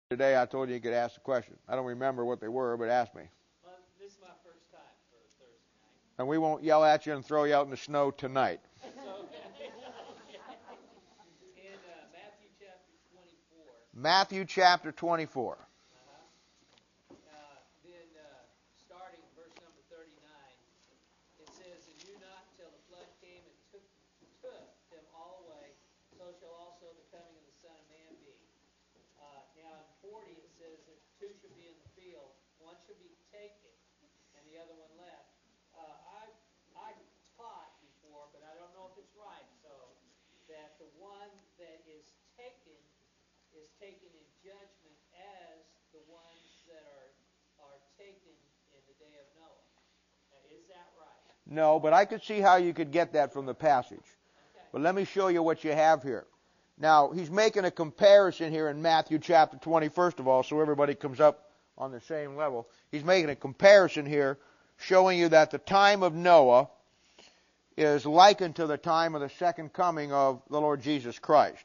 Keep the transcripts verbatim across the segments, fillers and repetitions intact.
Today I told you you could ask the question. I don't remember what they were, but ask me. Well, this is my first time for Thursday night. And we won't yell at you and throw you out in the snow tonight. So, in uh, Matthew chapter twenty-four. Matthew chapter twenty-four. Uh-huh. Uh, then uh, starting verse number thirty-nine, it says, "And knew not till the flood came and took, took them all away, so shall also the coming of the Son of Man be." Uh, now in forty it says that two should be in the field, one should be taken, and the other one left. Uh, I I taught before, but I don't know if it's right. So that the one that is taken is taken in judgment as the ones that are are taken in the day of Noah. Now, is that right? No, but I could see how you could get that from the passage. Okay. But let me show you what you have here. Now, he's making a comparison here in Matthew chapter twenty, first of all, so everybody comes up on the same level. He's making a comparison here, showing you that the time of Noah is likened to the time of the second coming of the Lord Jesus Christ.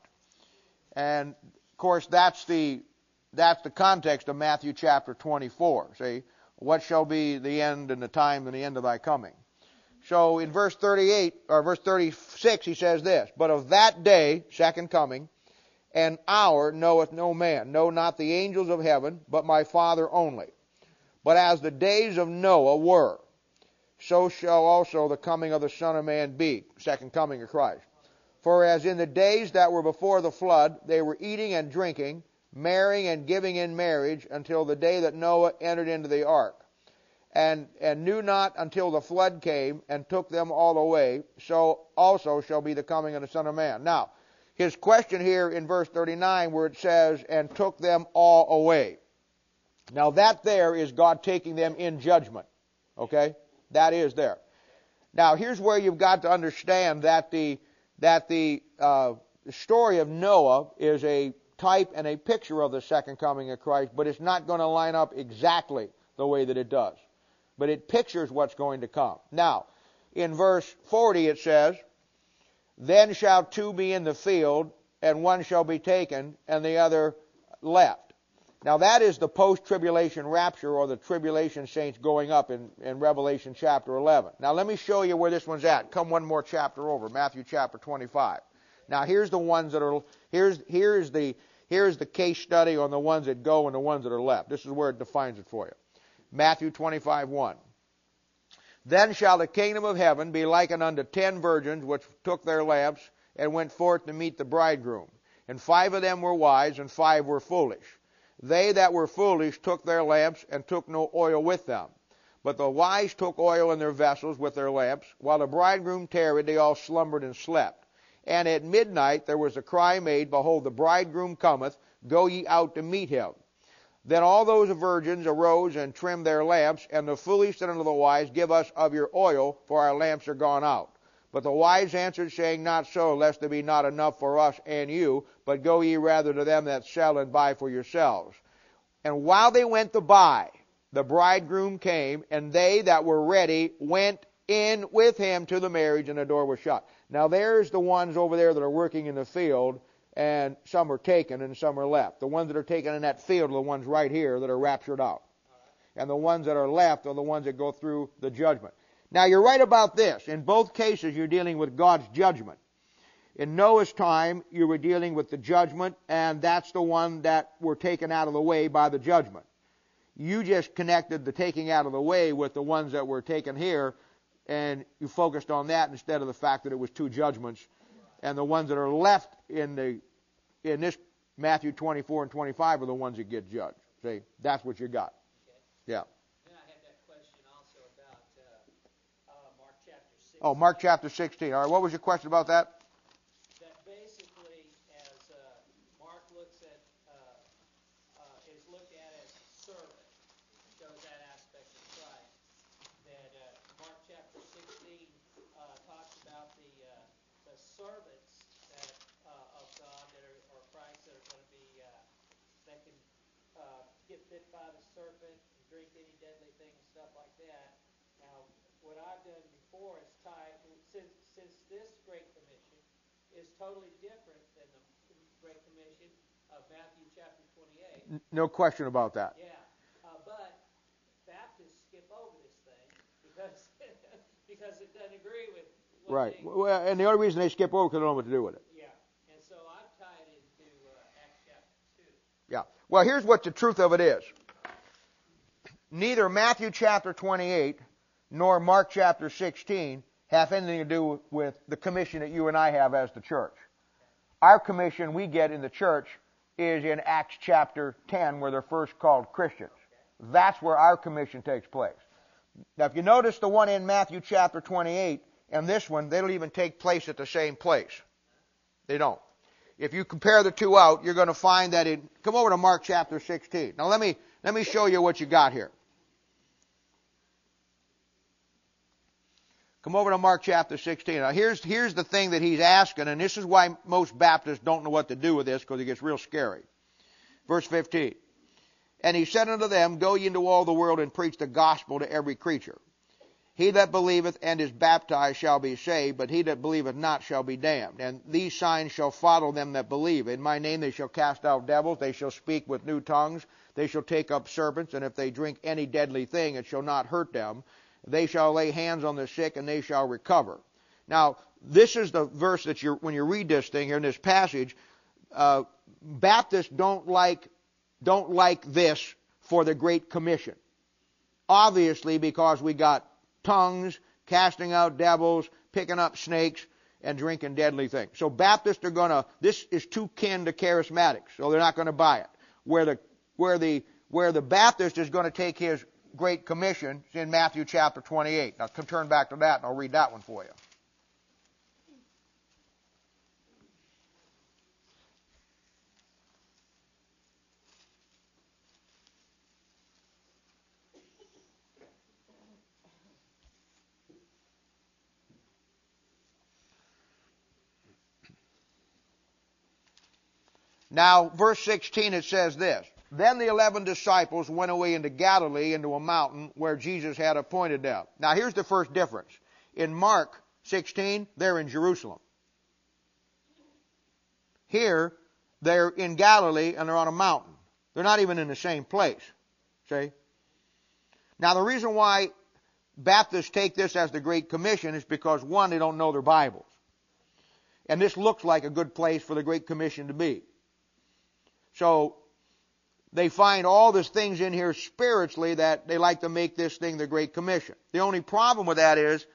And, of course, that's the that's the context of Matthew chapter twenty-four. See, what shall be the end and the time and the end of thy coming? So in verse thirty-eight, or verse thirty-six, he says this, "But of that day, second coming, and hour knoweth no man, no, not the angels of heaven, but my Father only. But as the days of Noah were, so shall also the coming of the Son of Man be," second coming of Christ. "For as in the days that were before the flood, they were eating and drinking, marrying and giving in marriage, until the day that Noah entered into the ark. And, and knew not until the flood came and took them all away, so also shall be the coming of the Son of Man." Now, his question here in verse thirty-nine where it says, "and took them all away." Now that there is God taking them in judgment. Okay? That is there. Now here's where you've got to understand that the, that the uh, story of Noah is a type and a picture of the second coming of Christ, but it's not going to line up exactly the way that it does. But it pictures what's going to come. Now, in verse forty it says, "Then shall two be in the field, and one shall be taken, and the other left." Now that is the post-tribulation rapture, or the tribulation saints going up in, in Revelation chapter eleven. Now let me show you where this one's at. Come one more chapter over, Matthew chapter twenty-five. Now here's the ones that are, here's, here's, the, here's the case study on the ones that go and the ones that are left. This is where it defines it for you. Matthew twenty-five, one. "Then shall the kingdom of heaven be likened unto ten virgins which took their lamps and went forth to meet the bridegroom. And five of them were wise, and five were foolish. They that were foolish took their lamps and took no oil with them. But the wise took oil in their vessels with their lamps. While the bridegroom tarried, they all slumbered and slept. And at midnight there was a cry made, Behold, the bridegroom cometh, go ye out to meet him. Then all those virgins arose and trimmed their lamps, and the foolish said unto the wise, Give us of your oil, for our lamps are gone out. But the wise answered, saying, Not so, lest there be not enough for us and you, but go ye rather to them that sell and buy for yourselves. And while they went to buy, the bridegroom came, and they that were ready went in with him to the marriage, and the door was shut." Now there's the ones over there that are working in the field, and some are taken and some are left. The ones that are taken in that field are the ones right here that are raptured out. And the ones that are left are the ones that go through the judgment. Now you're right about this. In both cases you're dealing with God's judgment. In Noah's time you were dealing with the judgment, and that's the one that were taken out of the way by the judgment. You just connected the taking out of the way with the ones that were taken here, and you focused on that instead of the fact that it was two judgments. And the ones that are left in the in this Matthew twenty-four and twenty-five are the ones that get judged. See, that's what you got. Okay. Yeah. Then I had that question also about uh, uh, Mark chapter sixteen. Oh, Mark chapter sixteen. All right, what was your question about that? That basically, as uh, Mark looks at, uh, uh, is looked at as servant, shows that aspect of Christ. That uh, Mark chapter sixteen uh, talks about the uh, the servants that uh, of God that are, or Christ, that are going to be uh, that can uh, get bit by the serpent and drink any deadly thing and stuff like that. Now, what I've done before is tie since since this Great Commission is totally different than the Great Commission of Matthew chapter twenty-eight. saved. No question about that. Yeah, uh, but Baptists skip over this thing because because it doesn't agree with what Right. they... Well, and the only reason they skip over is because they don't know what to do with it. Yeah, and so I've tied into uh, Acts chapter two. Yeah. Well, here's what the truth of it is. Neither Matthew chapter twenty-eight nor Mark chapter sixteen have anything to do with the commission that you and I have as the church. Our commission we get in the church is in Acts chapter ten, where they're first called Christians. That's where our commission takes place. Now, if you notice the one in Matthew chapter twenty-eight and this one, they don't even take place at the same place. They don't. If you compare the two out, you're going to find that it... Come over to Mark chapter sixteen. Now, let me, let me show you what you got here. Come over to Mark chapter sixteen. Now, here's, here's the thing that he's asking, and this is why most Baptists don't know what to do with this, because it gets real scary. Verse fifteen. And he said unto them, Go ye into all the world and preach the gospel to every creature. He that believeth and is baptized shall be saved, but he that believeth not shall be damned. And these signs shall follow them that believe. In my name they shall cast out devils, they shall speak with new tongues, they shall take up serpents, and if they drink any deadly thing, it shall not hurt them. They shall lay hands on the sick, and they shall recover. Now, this is the verse that you when you read this thing here in this passage, uh, Baptists don't like don't like this for the Great Commission. Obviously, because we got tongues, casting out devils, picking up snakes, and drinking deadly things. So Baptists are going to, this is too kin to charismatics, so they're not going to buy it. Where the where the where the Baptist is going to take his Great Commission is in Matthew chapter twenty-eight. Now come turn back to that, and I'll read that one for you. Now, verse sixteen, it says this. Then the eleven disciples went away into Galilee, into a mountain where Jesus had appointed them. Now, here's the first difference. In Mark sixteen, they're in Jerusalem. Here, they're in Galilee and they're on a mountain. They're not even in the same place. See? Now, the reason why Baptists take this as the Great Commission is because, one, they don't know their Bibles. And this looks like a good place for the Great Commission to be. So they find all these things in here spiritually that they like to make this thing the Great Commission. The only problem with that is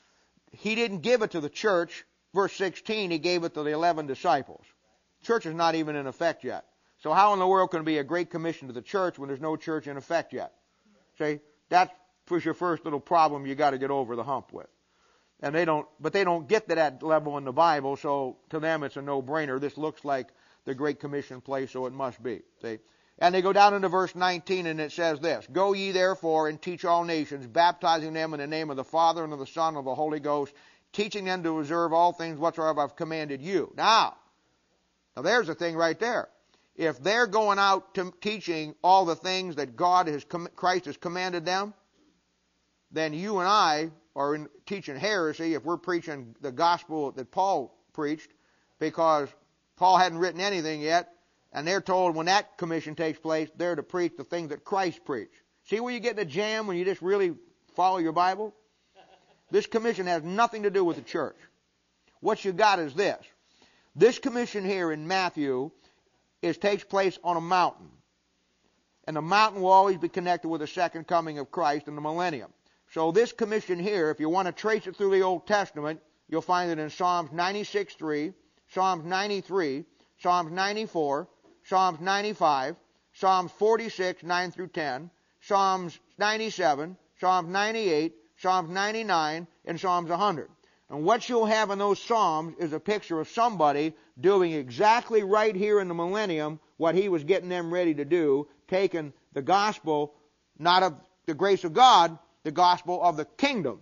he didn't give it to the church. Verse sixteen, he gave it to the eleven disciples. Church is not even in effect yet. So how in the world can it be a Great Commission to the church when there's no church in effect yet? See, that's your first little problem you got to get over the hump with. And they don't, but they don't get to that level in the Bible, so to them it's a no-brainer. This looks like the Great Commission place, so it must be. See? And they go down into verse nineteen, and it says this, Go ye therefore and teach all nations, baptizing them in the name of the Father and of the Son and of the Holy Ghost, teaching them to observe all things whatsoever I've commanded you. Now, now there's the thing right there. If they're going out to teaching all the things that God has, Christ has commanded them, then you and I are in teaching heresy if we're preaching the gospel that Paul preached, because Paul hadn't written anything yet, and they're told when that commission takes place, they're to preach the things that Christ preached. See where you get in a jam when you just really follow your Bible? This commission has nothing to do with the church. What you got is this. This commission here in Matthew is takes place on a mountain. And the mountain will always be connected with the second coming of Christ and the millennium. So this commission here, if you want to trace it through the Old Testament, you'll find it in Psalms ninety-six three, Psalms ninety-three, Psalms ninety-four, Psalms ninety-five, Psalms forty-six, nine through ten, Psalms ninety-seven, Psalms ninety-eight, Psalms ninety-nine, and Psalms one hundred. And what you'll have in those Psalms is a picture of somebody doing exactly right here in the millennium what he was getting them ready to do, taking the gospel, not of the grace of God, the gospel of the kingdom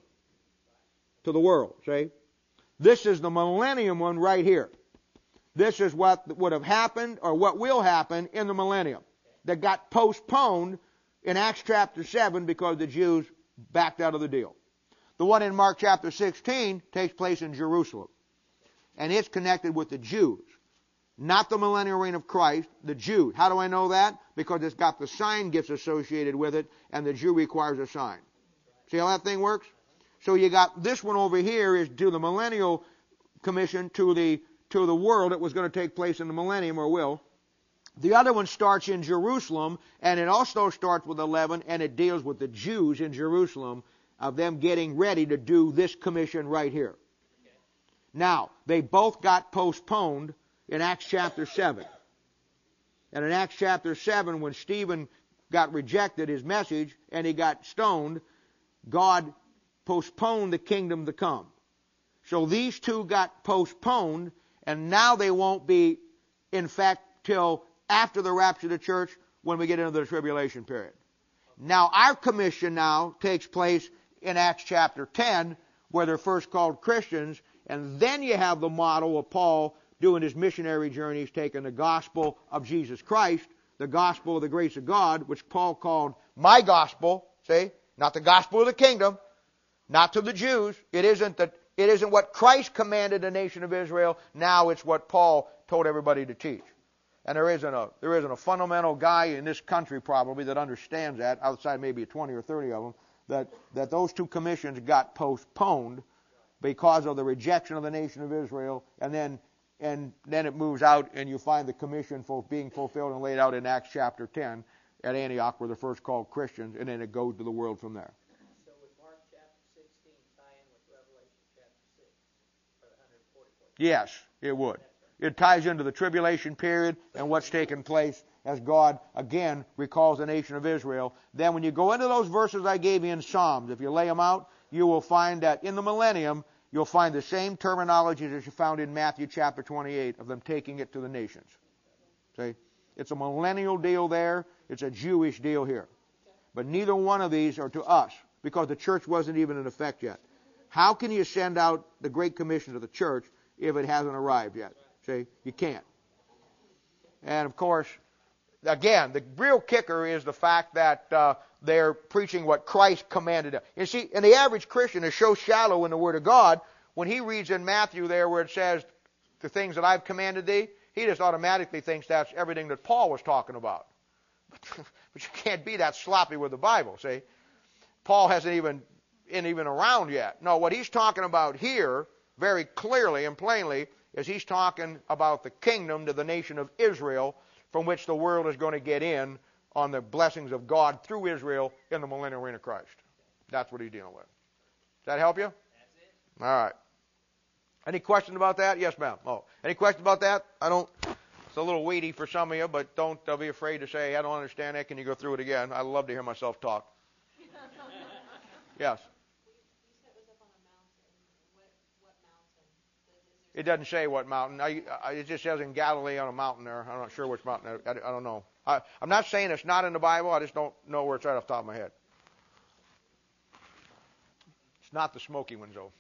to the world. See? This is the millennium one right here. This is what would have happened or what will happen in the millennium that got postponed in Acts chapter seven because the Jews backed out of the deal. The one in Mark chapter sixteen takes place in Jerusalem. And it's connected with the Jews. not the millennial reign of Christ, the Jew. How do I know that? Because it's got the sign gifts associated with it, and the Jew requires a sign. See how that thing works? So you got this one over here is to the millennial commission to the to the world that was going to take place in the millennium, or will. The other one starts in Jerusalem, and it also starts with eleven, and it deals with the Jews in Jerusalem, of them getting ready to do this commission right here. Now, they both got postponed in Acts chapter seven. And in Acts chapter seven, when Stephen got rejected, his message, and he got stoned, God postponed the kingdom to come. So these two got postponed, and now they won't be, in fact, till after the rapture of the church, when we get into the tribulation period. Now, our commission now takes place in Acts chapter ten, where they're first called Christians, and then you have the model of Paul doing his missionary journeys, taking the gospel of Jesus Christ, the gospel of the grace of God, which Paul called my gospel, see? Not the gospel of the kingdom, not to the Jews. It isn't the, it isn't what Christ commanded the nation of Israel. Now it's what Paul told everybody to teach. And there isn't a there isn't a fundamental guy in this country probably that understands that, outside maybe twenty or thirty of them, that, that those two commissions got postponed because of the rejection of the nation of Israel, and then and then it moves out, and you find the commission for being fulfilled and laid out in Acts chapter ten at Antioch, where they're first called Christians, and then it goes to the world from there. So would Mark chapter sixteen tie in with Revelation chapter six, or the one hundred forty-fourth? Yes, it would. It ties into the tribulation period and what's taken place as God, again, recalls the nation of Israel. Then when you go into those verses I gave you in Psalms, if you lay them out, you will find that in the millennium, you'll find the same terminology as you found in Matthew chapter twenty-eight of them taking it to the nations. See? It's a millennial deal there. It's a Jewish deal here. But neither one of these are to us, because the church wasn't even in effect yet. How can you send out the Great Commission to the church if it hasn't arrived yet? See? You can't. And of course, again, the real kicker is the fact that uh, they're preaching what Christ commanded them. You see, and the average Christian is so shallow in the Word of God, when he reads in Matthew there where it says, the things that I've commanded thee, he just automatically thinks that's everything that Paul was talking about. But you can't be that sloppy with the Bible, see? Paul hasn't even, isn't even around yet. No, what he's talking about here, very clearly and plainly, is he's talking about the kingdom to the nation of Israel, from which the world is going to get in on the blessings of God through Israel in the millennial reign of Christ. That's what he's dealing with. Does that help you? That's it. All right. Any questions about that? Yes, ma'am. Oh, any questions about that? I don't. It's a little weedy for some of you, but don't uh, be afraid to say, I don't understand that. Can you go through it again? I love to hear myself talk. Yes. It doesn't say what mountain. I, I, it just says in Galilee on a mountain there. I'm not sure which mountain. I, I don't know. I, I'm not saying it's not in the Bible. I just don't know where it's right off the top of my head. It's not the smoky ones, though.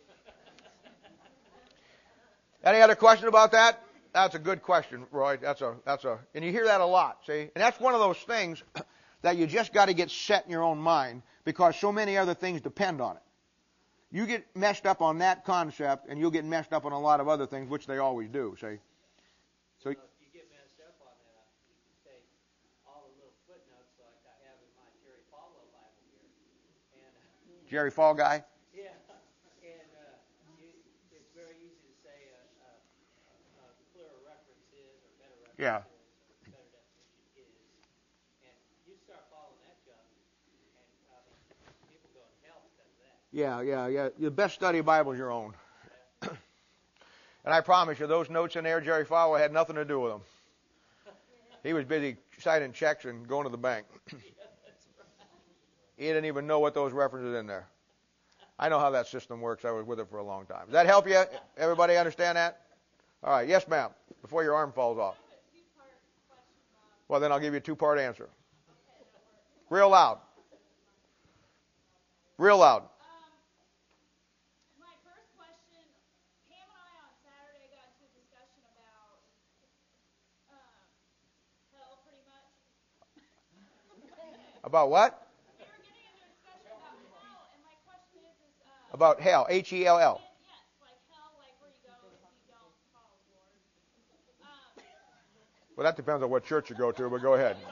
Any other question about that? That's a good question, Roy. That's a that's a, and you hear that a lot. See, and that's one of those things that you just got to get set in your own mind, because so many other things depend on it. You get messed up on that concept, and you'll get messed up on a lot of other things, which they always do. See? So you get messed up on that. You can take all the little footnotes like I have in my Jerry Falwell Bible here. And, uh, Jerry Fall guy. Yeah, and uh, you, it's very easy to say a, a, a clearer reference is, or better reference Yeah. is, or better definition is, and you start following that junk, and I mean, people go to hell because of that. Yeah, yeah, yeah. The best study Bible is your own. And I promise you, those notes in there, Jerry Falwell had nothing to do with them. He was busy signing checks and going to the bank. He didn't even know what those references in there. I know how that system works. I was with it for a long time. Does that help you? Everybody understand that? All right. Yes, ma'am. Before your arm falls off. Well, then I'll give you a two-part answer. Real loud. Real loud. About what? We were getting into a discussion about hell, and my question is, is uh, About hell, H E L L. yes, like hell, like where you go if you don't follow the Lord. Um, Well, that depends on what church you go to, but go ahead.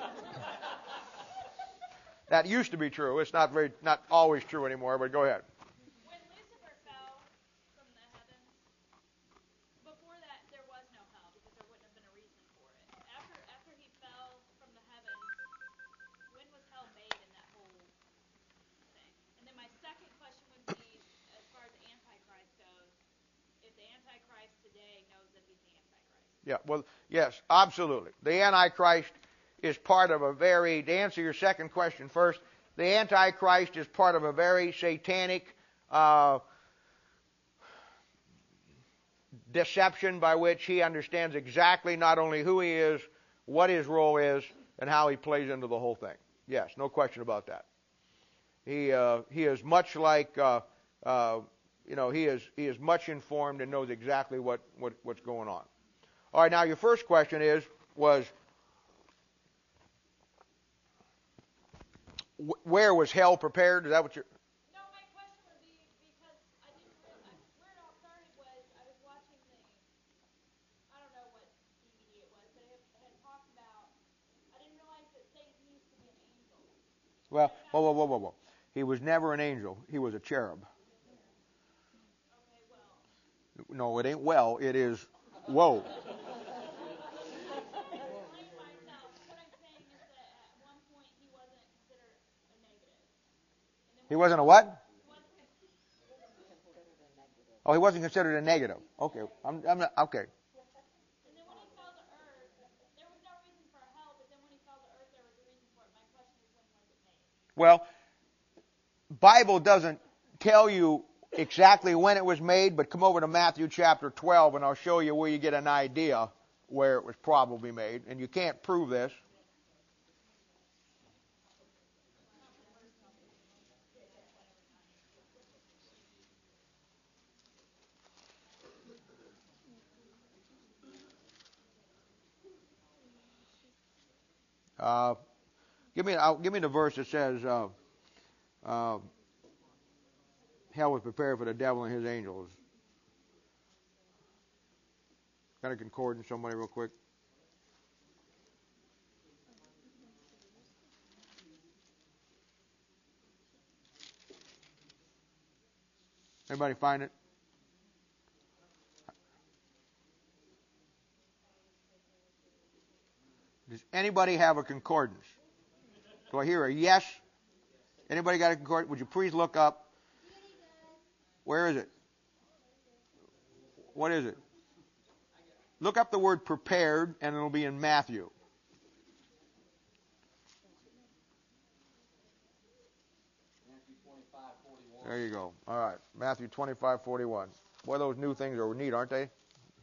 That used to be true. It's not very, not always true anymore, but go ahead. When Lucifer fell from the heavens, before that there was no hell because there wouldn't have been a reason for it. After after he fell from the heavens, when was hell made in that whole thing? And then my second question would be, as far as Antichrist goes, if the Antichrist today knows that he's the Antichrist. Yeah, well, yes, absolutely. The Antichrist is part of a very, to answer your second question first, the Antichrist is part of a very satanic uh, deception by which he understands exactly not only who he is, what his role is, and how he plays into the whole thing. Yes, no question about that. He uh, he is much like uh, uh, you know he is he is much informed and knows exactly what, what what's going on. All right, now your first question is was wh- where was hell prepared? Is that what you're? No, my question would be because I didn't realize where it all started was I was watching the I don't know what D V D it was, but it had talked about I didn't realize that Satan used to be an angel. Well, whoa, whoa, whoa, whoa, whoa. He was never an angel. He was a cherub. Okay, well. No, it ain't well. It is whoa. Explain myself. What I'm saying is that at one point he wasn't considered a negative. And then He wasn't a what? he wasn't Oh, he wasn't considered a negative. Okay, I'm, I'm not, okay. And then when he fell to earth, there was no reason for hell, but then when he fell to earth, there was a reason for it. My question is, when was it made? Well, Bible doesn't tell you exactly when it was made, but come over to Matthew chapter twelve, and I'll show you where you get an idea where it was probably made. And you can't prove this. Uh, give me, uh, give me the verse that says, uh, uh, "Hell was prepared for the devil and his angels." Got a concordance, somebody, real quick. Everybody find it? Does anybody have a concordance? Do I hear a yes? Anybody got a concordance? Would you please look up? Where is it? What is it? Look up the word prepared, and it'll be in Matthew. There you go. All right. Matthew twenty-five forty-one. Boy, those new things are neat, aren't they?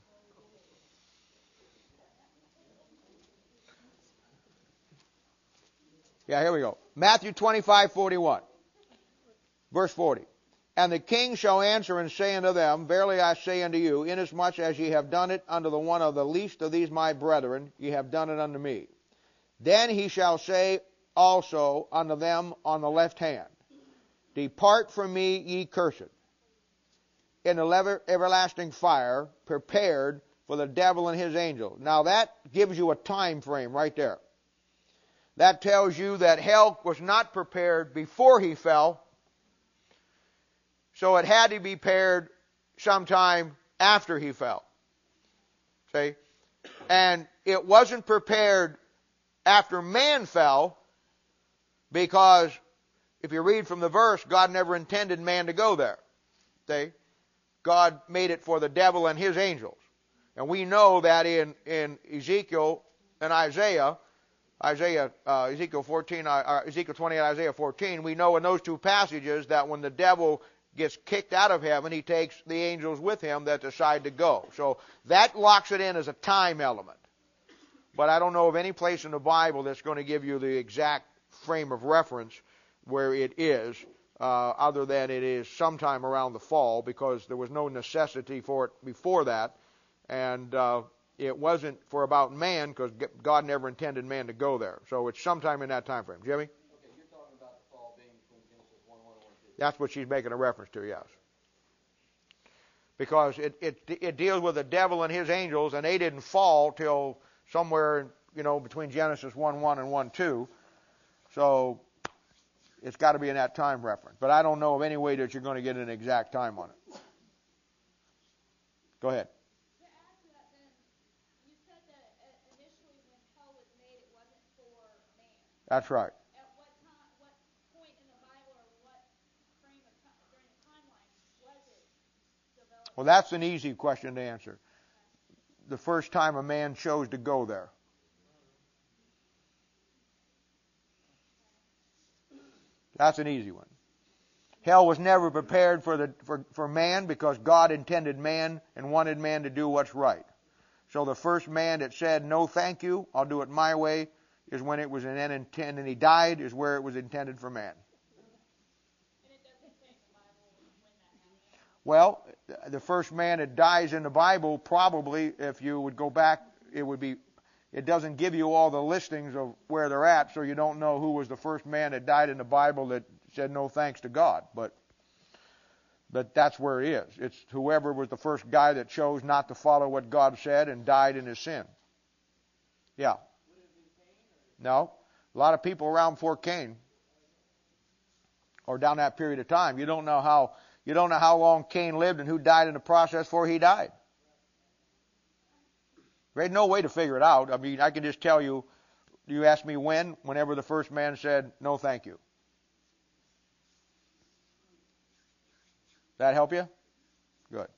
Yeah, here we go. Matthew twenty-five forty-one. Verse forty. And the king shall answer and say unto them, Verily I say unto you, inasmuch as ye have done it unto the one of the least of these my brethren, ye have done it unto me. Then he shall say also unto them on the left hand, Depart from me, ye cursed, in the everlasting fire, prepared for the devil and his angels. Now that gives you a time frame right there. That tells you that hell was not prepared before he fell, so it had to be prepared sometime after he fell. See? And it wasn't prepared after man fell, because if you read from the verse, God never intended man to go there. See? God made it for the devil and his angels. And we know that in, in Ezekiel and Isaiah, Isaiah, uh, Ezekiel fourteen, uh, Ezekiel twenty and Isaiah fourteen, we know in those two passages that when the devil gets kicked out of heaven, he takes the angels with him that decide to go. So that locks it in as a time element. But I don't know of any place in the Bible that's going to give you the exact frame of reference where it is, uh, other than it is sometime around the fall, because there was no necessity for it before that. And uh, it wasn't for about man, because God never intended man to go there. So it's sometime in that time frame. Jimmy? Okay, you're talking about the fall being between Genesis one one and one two. That's what she's making a reference to, yes. Because it, it, it deals with the devil and his angels, and they didn't fall till somewhere, you know, between Genesis one one and one two. So it's got to be in that time reference. But I don't know of any way that you're going to get an exact time on it. Go ahead. To add to that, then, you said that uh, initially when hell was made, it wasn't for man. That's right. At what time, what point in the Bible, or what frame of time during the timeline was it developed? Well, that's an easy question to answer. The first time a man chose to go there. That's an easy one. Hell was never prepared for the for, for man because God intended man and wanted man to do what's right. So the first man that said, no thank you, I'll do it my way, is when it was an intended, and he died, is where it was intended for man. And it doesn't say in the Bible when that happened. Well, the first man that dies in the Bible, probably, if you would go back, it would be, it doesn't give you all the listings of where they're at, so you don't know who was the first man that died in the Bible that said no thanks to God. But but that's where it is. It's whoever was the first guy that chose not to follow what God said and died in his sin. Yeah. No. A lot of people around before Cain, or down that period of time. You don't know how you don't know how long Cain lived and who died in the process before he died. There's no way to figure it out. I mean, I can just tell you, you ask me when, whenever the first man said, no thank you. That help you? Good.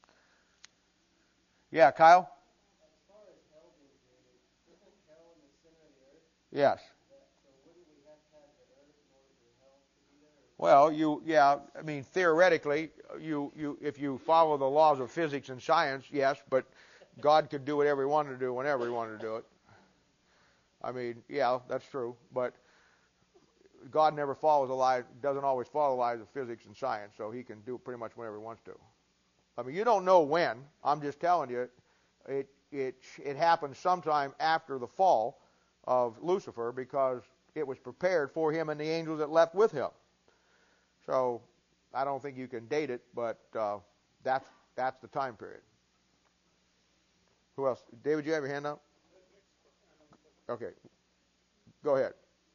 Yeah, Kyle? As far as hell being created, isn't hell in the center of the earth? Yes. So wouldn't we have to have the earth in order for hell to be there? Well, you, yeah, I mean, theoretically, you, you, if you follow the laws of physics and science, yes, but God could do whatever he wanted to do whenever he wanted to do it. I mean, yeah, that's true, but God never follows the lies, doesn't always follow the lies of physics and science, so he can do pretty much whenever he wants to. I mean, you don't know when. I'm just telling you, it it it happened sometime after the fall of Lucifer because it was prepared for him and the angels that left with him. So I don't think you can date it, but uh, that's that's the time period. Who else? David, you have your hand up? Okay. Go ahead.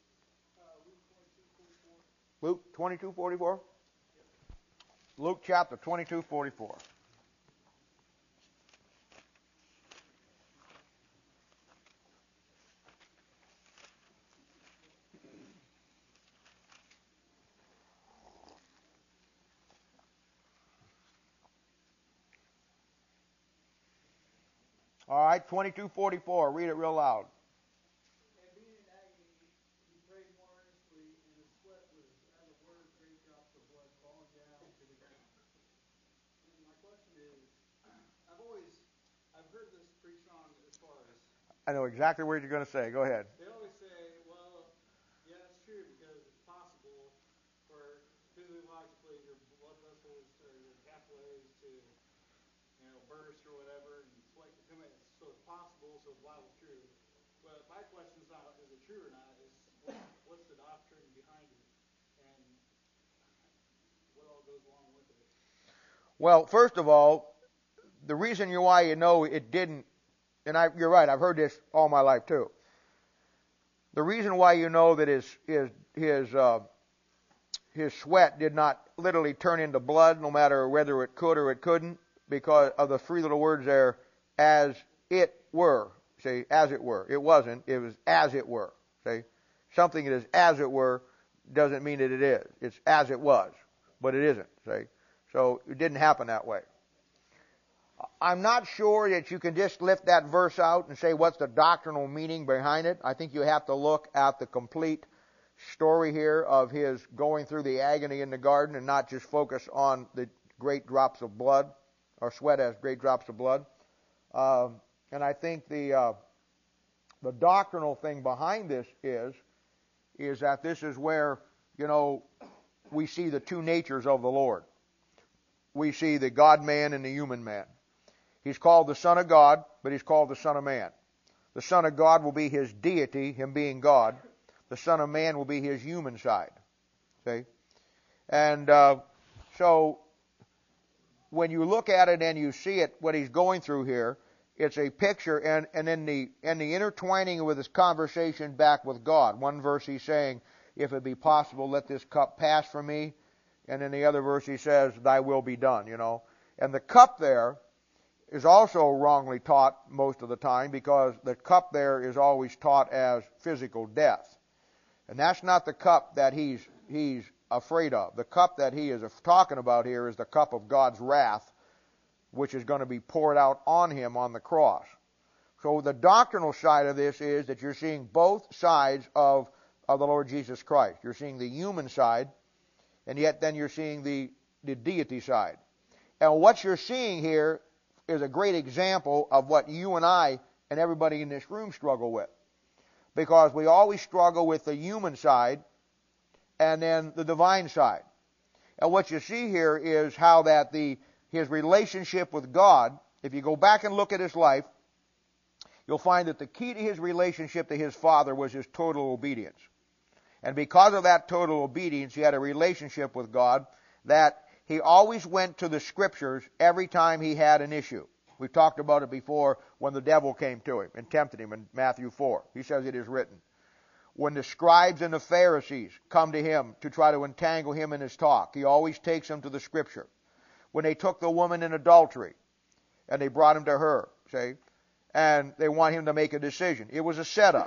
Luke twenty-two forty-four? Luke chapter twenty-two forty-four. All right, twenty-two forty-four. Read it real loud. And being in agony, he prayed more earnestly, and his sweat was as it were great drops of blood falling down to the ground. And my question is, I've always, I've heard this preached on as far as, I know exactly what you're going to say. Go ahead. they always say, well, yeah, it's true because it's possible for physiologically your blood vessels or your capillaries to, you know, burst or whatever, and sweat can come in. So it's possible, so the Bible's true. But my question is not, is it true or not? Is what, what's the doctrine behind it, and what all goes along with it? Well, first of all, the reason you why you know it didn't, and I, you're right, I've heard this all my life too. The reason why you know that his his his uh, his sweat did not literally turn into blood, no matter whether it could or it couldn't, because of the three little words there, as it were. See, as it were. It wasn't. It was as it were. See, something that is as it were doesn't mean that it is. It's as it was, but it isn't. See, so it didn't happen that way. I'm not sure that you can just lift that verse out and say what's the doctrinal meaning behind it. I think you have to look at the complete story here of his going through the agony in the garden and not just focus on the great drops of blood, or sweat as great drops of blood. Um, and I think the uh, the doctrinal thing behind this is is that this is where, you know, we see the two natures of the Lord. We see the God-man and the human man. He's called the Son of God, but he's called the Son of Man. The Son of God will be his deity, him being God. The Son of Man will be his human side. See? And uh, so when you look at it and you see it, what he's going through here, it's a picture, and, and in the in the intertwining with his conversation back with God. One verse he's saying, if it be possible, let this cup pass from me. And in the other verse he says, thy will be done, you know. And the cup there is also wrongly taught most of the time, because the cup there is always taught as physical death. And that's not the cup that he's he's afraid of. The cup that he is talking about here is the cup of God's wrath, which is going to be poured out on him on the cross. So the doctrinal side of this is that you're seeing both sides of, of the Lord Jesus Christ. You're seeing the human side, and yet then you're seeing the, the deity side. And what you're seeing here is a great example of what you and I and everybody in this room struggle with. Because we always struggle with the human side and then the divine side. And what you see here is how that the his relationship with God, if you go back and look at his life, you'll find that the key to his relationship to his Father was his total obedience. And because of that total obedience, he had a relationship with God that he always went to the Scriptures every time he had an issue. We've talked about it before when the devil came to him and tempted him in Matthew four. He says it is written. When the scribes and the Pharisees come to him to try to entangle him in his talk, he always takes them to the Scripture. When they took the woman in adultery and they brought him to her, see, and they want him to make a decision, it was a setup.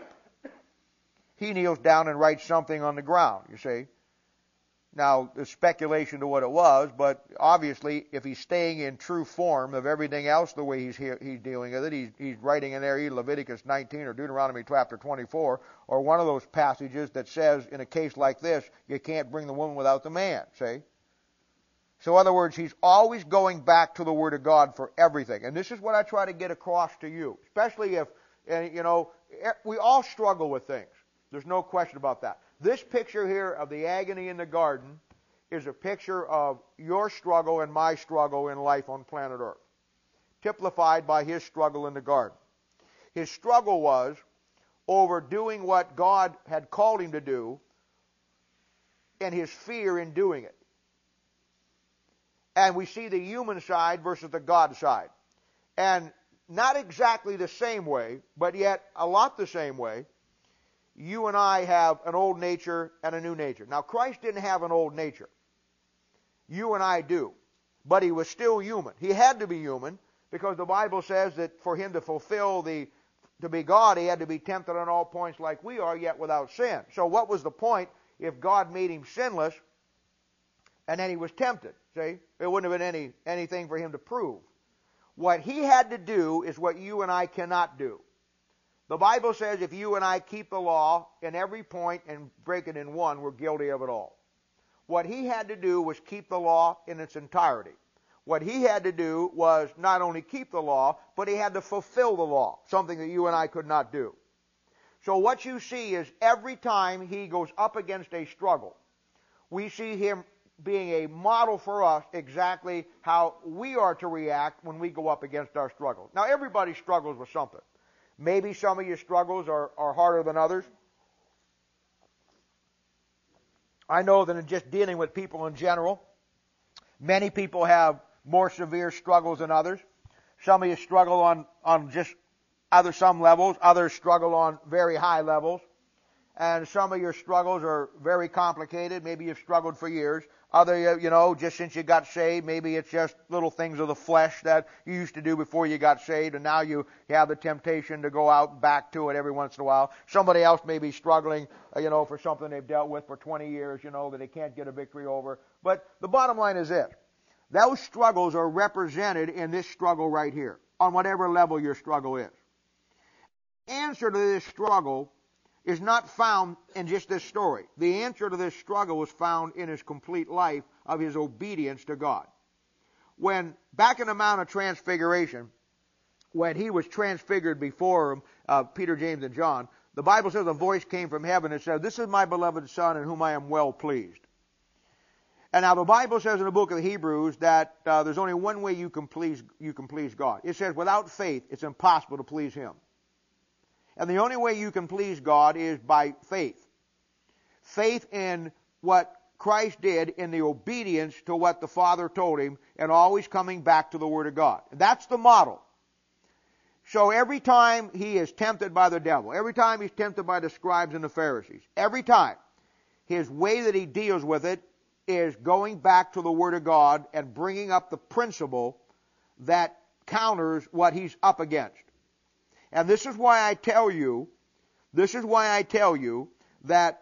He kneels down and writes something on the ground, you see. Now, there's speculation to what it was, but obviously, if he's staying in true form of everything else the way he's here, he's dealing with it, he's, he's writing in there either Leviticus nineteen or Deuteronomy chapter twenty-four, or one of those passages that says, in a case like this, you can't bring the woman without the man, see? So in other words, he's always going back to the Word of God for everything. And this is what I try to get across to you, especially if, you know, we all struggle with things. There's no question about that. This picture here of the agony in the garden is a picture of your struggle and my struggle in life on planet Earth, typified by his struggle in the garden. His struggle was over doing what God had called him to do and his fear in doing it. And we see the human side versus the God side. And not exactly the same way, but yet a lot the same way, you and I have an old nature and a new nature. Now, Christ didn't have an old nature. You and I do. But he was still human. He had to be human because the Bible says that for him to fulfill the, to be God, he had to be tempted on all points like we are, yet without sin. So what was the point if God made him sinless and then he was tempted? See? There wouldn't have been any anything for him to prove. What he had to do is what you and I cannot do. The Bible says if you and I keep the law in every point and break it in one, we're guilty of it all. What he had to do was keep the law in its entirety. What he had to do was not only keep the law, but he had to fulfill the law, something that you and I could not do. So what you see is every time he goes up against a struggle, we see him being a model for us exactly how we are to react when we go up against our struggles. Now, everybody struggles with something. Maybe some of your struggles are, are harder than others. I know that in just dealing with people in general, many people have more severe struggles than others. Some of you struggle on, on just other some levels. Others struggle on very high levels. And some of your struggles are very complicated. Maybe you've struggled for years. Other, you know, just since you got saved, maybe it's just little things of the flesh that you used to do before you got saved, and now you have the temptation to go out and back to it every once in a while. Somebody else may be struggling, you know, for something they've dealt with for twenty years, you know, that they can't get a victory over. But the bottom line is this. Those struggles are represented in this struggle right here, on whatever level your struggle is. The answer to this struggle is not found in just this story. The answer to this struggle was found in his complete life of his obedience to God. When, back in the Mount of Transfiguration, when he was transfigured before uh, Peter, James, and John, the Bible says a voice came from heaven and said, "This is my beloved Son in whom I am well pleased." And now the Bible says in the book of Hebrews that uh, there's only one way you can please you can please God. It says without faith it's impossible to please him. And the only way you can please God is by faith. Faith in what Christ did, in the obedience to what the Father told him, and always coming back to the Word of God. That's the model. So every time he is tempted by the devil, every time he's tempted by the scribes and the Pharisees, every time, his way that he deals with it is going back to the Word of God and bringing up the principle that counters what he's up against. And this is why I tell you, this is why I tell you that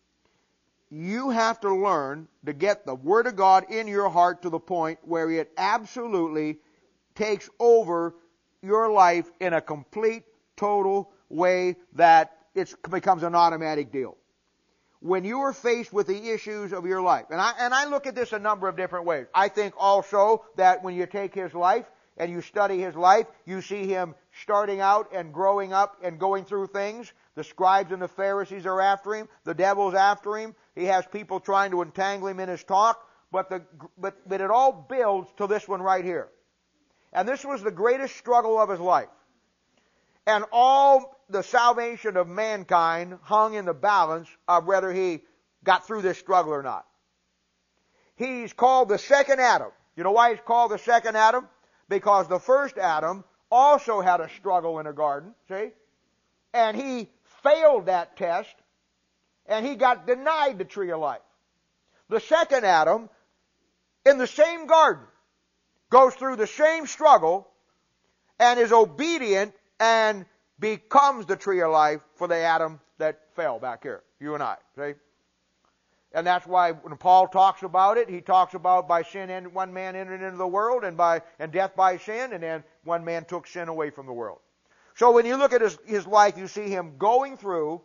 you have to learn to get the Word of God in your heart to the point where it absolutely takes over your life in a complete, total way that it becomes an automatic deal. When you are faced with the issues of your life, and I, and I look at this a number of different ways. I think also that when you take his life and you study his life, you see him starting out and growing up and going through things. The scribes and the Pharisees are after him. The devil's after him. He has people trying to entangle him in his talk. But, the, but, but it all builds to this one right here. And this was the greatest struggle of his life. And all the salvation of mankind hung in the balance of whether he got through this struggle or not. He's called the second Adam. You know why he's called the second Adam? Because the first Adam also had a struggle in the garden, see? And he failed that test, and he got denied the tree of life. The second Adam, in the same garden, goes through the same struggle and is obedient and becomes the tree of life for the Adam that fell back here, you and I, see? And that's why when Paul talks about it, he talks about by sin and one man entered into the world, and by and death by sin, and then one man took sin away from the world. So when you look at his, his life, you see him going through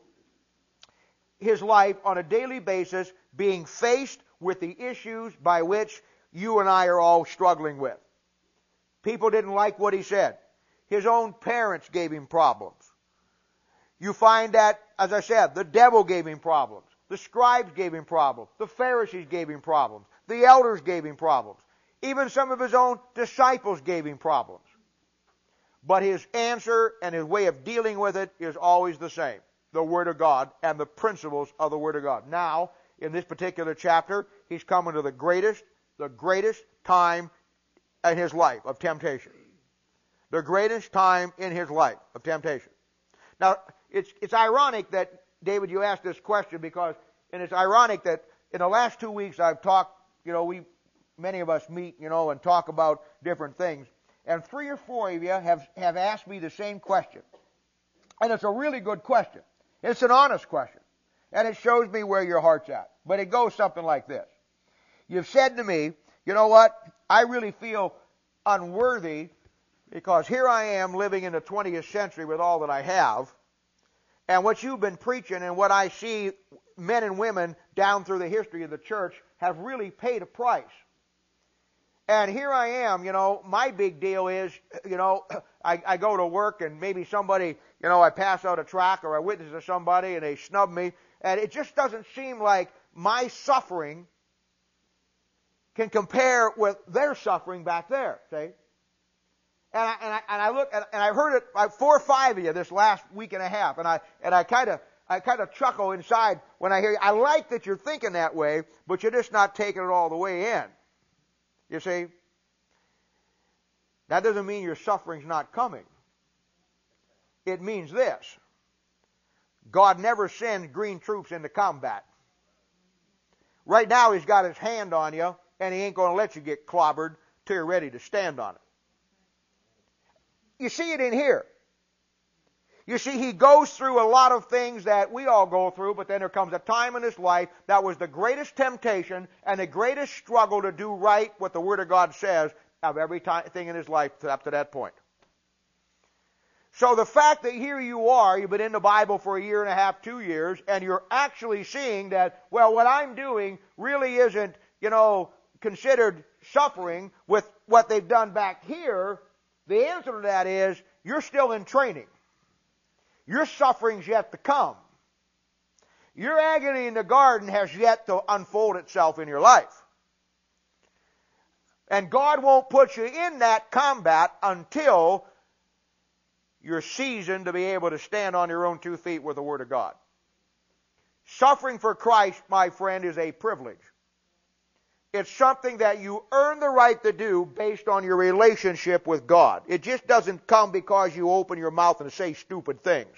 his life on a daily basis, being faced with the issues by which you and I are all struggling with. People didn't like what he said. His own parents gave him problems. You find that, as I said, the devil gave him problems. The scribes gave him problems. The Pharisees gave him problems. The elders gave him problems. Even some of his own disciples gave him problems. But his answer and his way of dealing with it is always the same. The Word of God and the principles of the Word of God. Now, in this particular chapter, he's coming to the greatest, the greatest time in his life of temptation. The greatest time in his life of temptation. Now, it's, it's ironic that, David, you asked this question because, and it's ironic that in the last two weeks I've talked, you know, we, many of us meet, you know, and talk about different things. And three or four of you have, have asked me the same question. And it's a really good question. It's an honest question. And it shows me where your heart's at. But it goes something like this. You've said to me, you know what, I really feel unworthy because here I am living in the twentieth century with all that I have. And what you've been preaching and what I see men and women down through the history of the church have really paid a price. And here I am, you know, my big deal is, you know, I, I go to work and maybe somebody, you know, I pass out a tract or I witness to somebody and they snub me. And it just doesn't seem like my suffering can compare with their suffering back there, see? And I, and I, and I look, and, and I've heard it, like four or five of you this last week and a half, and I, and I kind of, I kind of chuckle inside when I hear you. I like that you're thinking that way, but you're just not taking it all the way in. You see? That doesn't mean your suffering's not coming. It means this. God never sends green troops into combat. Right now he's got his hand on you, and he ain't going to let you get clobbered till you're ready to stand on it. You see it in here. You see, he goes through a lot of things that we all go through, but then there comes a time in his life that was the greatest temptation and the greatest struggle to do right what the Word of God says of every thing in his life up to that point. So the fact that here you are, you've been in the Bible for a year and a half, two years, and you're actually seeing that, well, what I'm doing really isn't, you know, considered suffering with what they've done back here, the answer to that is you're still in training. Your suffering's yet to come. Your agony in the garden has yet to unfold itself in your life. And God won't put you in that combat until you're seasoned to be able to stand on your own two feet with the Word of God. Suffering for Christ, my friend, is a privilege. It's something that you earn the right to do based on your relationship with God. It just doesn't come because you open your mouth and say stupid things.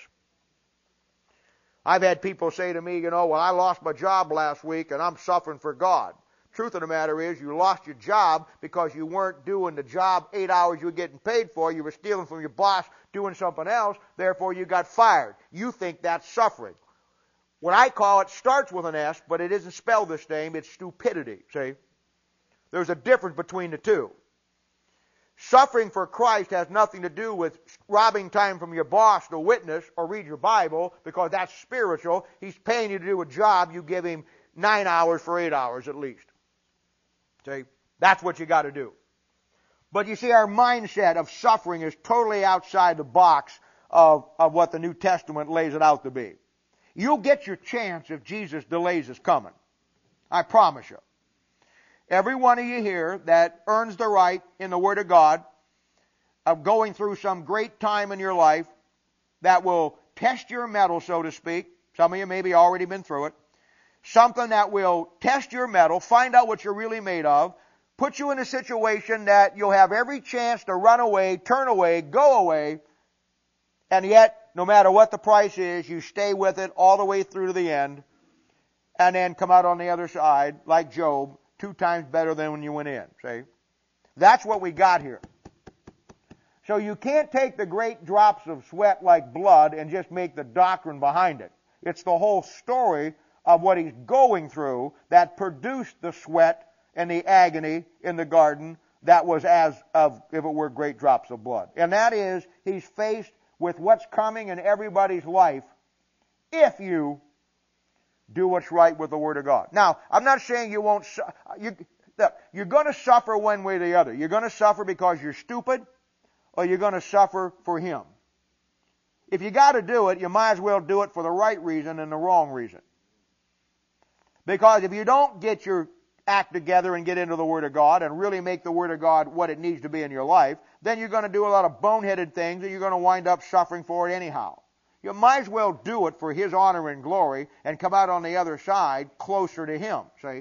I've had people say to me, you know, well, I lost my job last week and I'm suffering for God. Truth of the matter is you lost your job because you weren't doing the job eight hours you were getting paid for. You were stealing from your boss, doing something else. Therefore, you got fired. You think that's suffering. What I call it starts with an S, but it isn't spelled the same. It's stupidity, see? There's a difference between the two. Suffering for Christ has nothing to do with robbing time from your boss to witness or read your Bible, because that's spiritual. He's paying you to do a job. You give him nine hours for eight hours at least. See? That's what you got to do. But you see, our mindset of suffering is totally outside the box of, of what the New Testament lays it out to be. You'll get your chance if Jesus delays his coming. I promise you. Every one of you here that earns the right in the Word of God of going through some great time in your life that will test your mettle, so to speak. Some of you maybe already been through it. Something that will test your mettle, find out what you're really made of, put you in a situation that you'll have every chance to run away, turn away, go away, and yet, no matter what the price is, you stay with it all the way through to the end, and then come out on the other side, like Job, two times better than when you went in. See? That's what we got here. So you can't take the great drops of sweat like blood and just make the doctrine behind it. It's the whole story of what he's going through that produced the sweat and the agony in the garden that was as of if it were great drops of blood. And that is, he's faced with what's coming in everybody's life if you do what's right with the Word of God. Now, I'm not saying you won't, su- you, look, you're going to suffer one way or the other. You're going to suffer because you're stupid, or you're going to suffer for Him. If you got to do it, you might as well do it for the right reason and the wrong reason. Because if you don't get your act together and get into the Word of God and really make the Word of God what it needs to be in your life, then you're going to do a lot of boneheaded things and you're going to wind up suffering for it anyhow. You might as well do it for His honor and glory and come out on the other side closer to Him, see?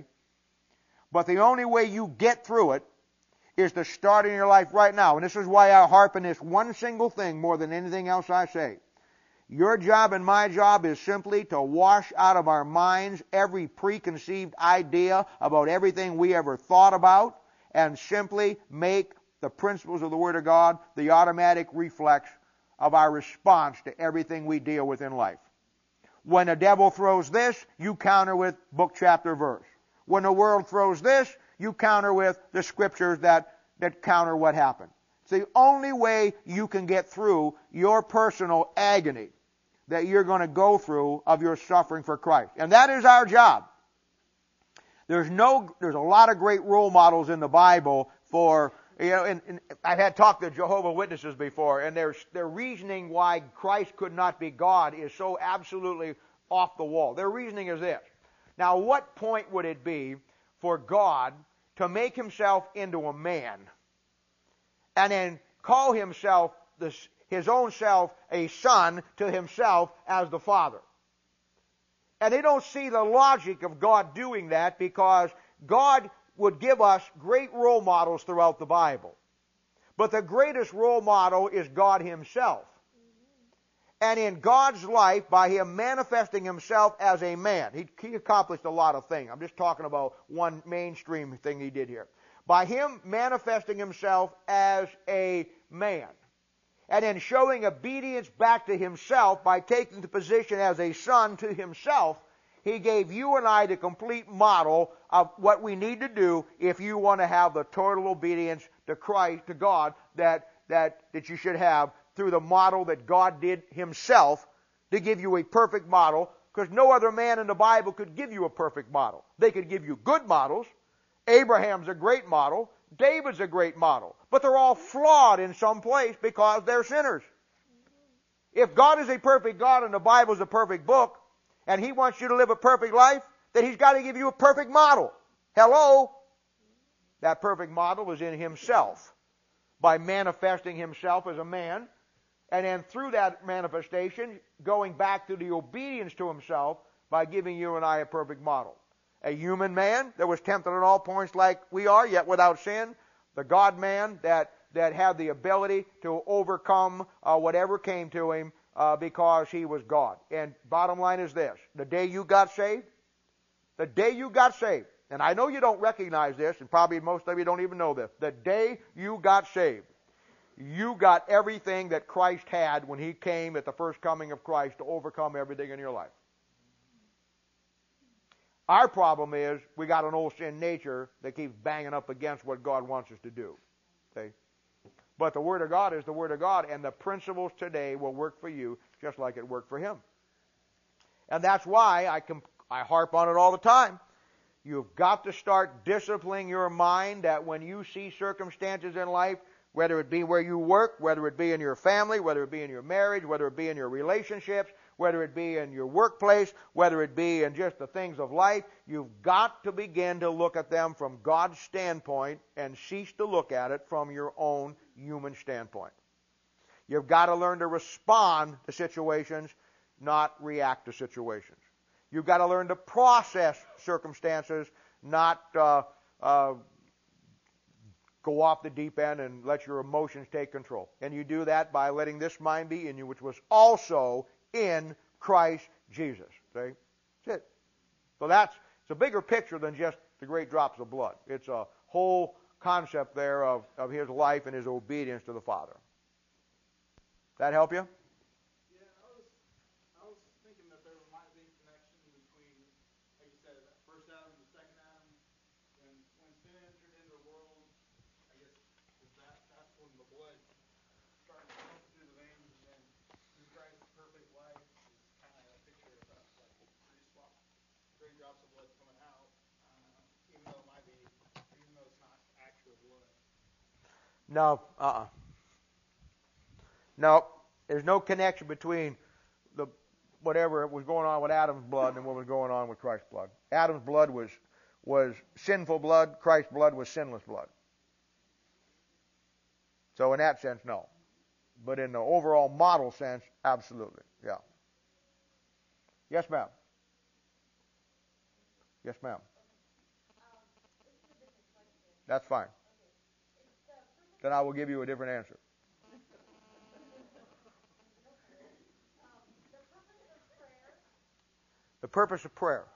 But the only way you get through it is to start in your life right now. And this is why I harp on this one single thing more than anything else I say. Your job and my job is simply to wash out of our minds every preconceived idea about everything we ever thought about and simply make the principles of the Word of God the automatic reflex of our response to everything we deal with in life. When the devil throws this, you counter with book, chapter, verse. When the world throws this, you counter with the scriptures that, that counter what happened. It's the only way you can get through your personal agony that you're going to go through of your suffering for Christ. And that is our job. There's no, there's a lot of great role models in the Bible for, you know, and, and I've had talked to Jehovah's Witnesses before, and their, their reasoning why Christ could not be God is so absolutely off the wall. Their reasoning is this. Now, what point would it be for God to make Himself into a man and then call Himself, the, His own self, a son to Himself as the Father? And they don't see the logic of God doing that, because God would give us great role models throughout the Bible. But the greatest role model is God Himself. And in God's life, by Him manifesting Himself as a man, He, he accomplished a lot of things. I'm just talking about one mainstream thing He did here. By Him manifesting Himself as a man, and then showing obedience back to Himself by taking the position as a son to Himself, He gave you and I the complete model of what we need to do if you want to have the total obedience to Christ, to God, that, that, that you should have through the model that God did Himself to give you a perfect model, because no other man in the Bible could give you a perfect model. They could give you good models. Abraham's a great model. David's a great model. But they're all flawed in some place because they're sinners. If God is a perfect God and the Bible is a perfect book, and He wants you to live a perfect life, then He's got to give you a perfect model. Hello? That perfect model is in Himself, by manifesting Himself as a man, and then through that manifestation, going back to the obedience to Himself by giving you and I a perfect model. a human man that was tempted on all points like we are, yet without sin. The God-man that, that had the ability to overcome uh, whatever came to him uh, because he was God. And bottom line is this. The day you got saved, the day you got saved, and I know you don't recognize this, and probably most of you don't even know this. The day you got saved, you got everything that Christ had when he came at the first coming of Christ to overcome everything in your life. Our problem is we got an old sin nature that keeps banging up against what God wants us to do. See? But the Word of God is the Word of God, and the principles today will work for you just like it worked for him. And that's why I, com- I harp on it all the time. You've got to start disciplining your mind that when you see circumstances in life, whether it be where you work, whether it be in your family, whether it be in your marriage, whether it be in your relationships, whether it be in your workplace, whether it be in just the things of life, you've got to begin to look at them from God's standpoint and cease to look at it from your own human standpoint. You've got to learn to respond to situations, not react to situations. You've got to learn to process circumstances, not uh, uh, go off the deep end and let your emotions take control. And you do that by letting this mind be in you, which was also in Christ Jesus. See? That's it. So that's it's a bigger picture than just the great drops of blood. It's a whole concept there of, of his life and his obedience to the Father. That help you? Yeah, I was, I was thinking that there might be a connection between, like you said, that first Adam and the second Adam. When when sin entered into the world, I guess is that that's when the blood started pumping through the veins, and then through Christ's perfect life is kind of a picture of that, like three swap, three drops of blood coming out, uh, even though it might be, even though it's not actual blood. No. Uh-uh. No. There's no connection between the whatever was going on with Adam's blood and what was going on with Christ's blood. Adam's blood was was sinful blood. Christ's blood was sinless blood. So in that sense, no. But in the overall model sense, absolutely. Yeah. Yes, ma'am. Yes, ma'am. That's fine. Then I will give you a different answer. The purpose of prayer.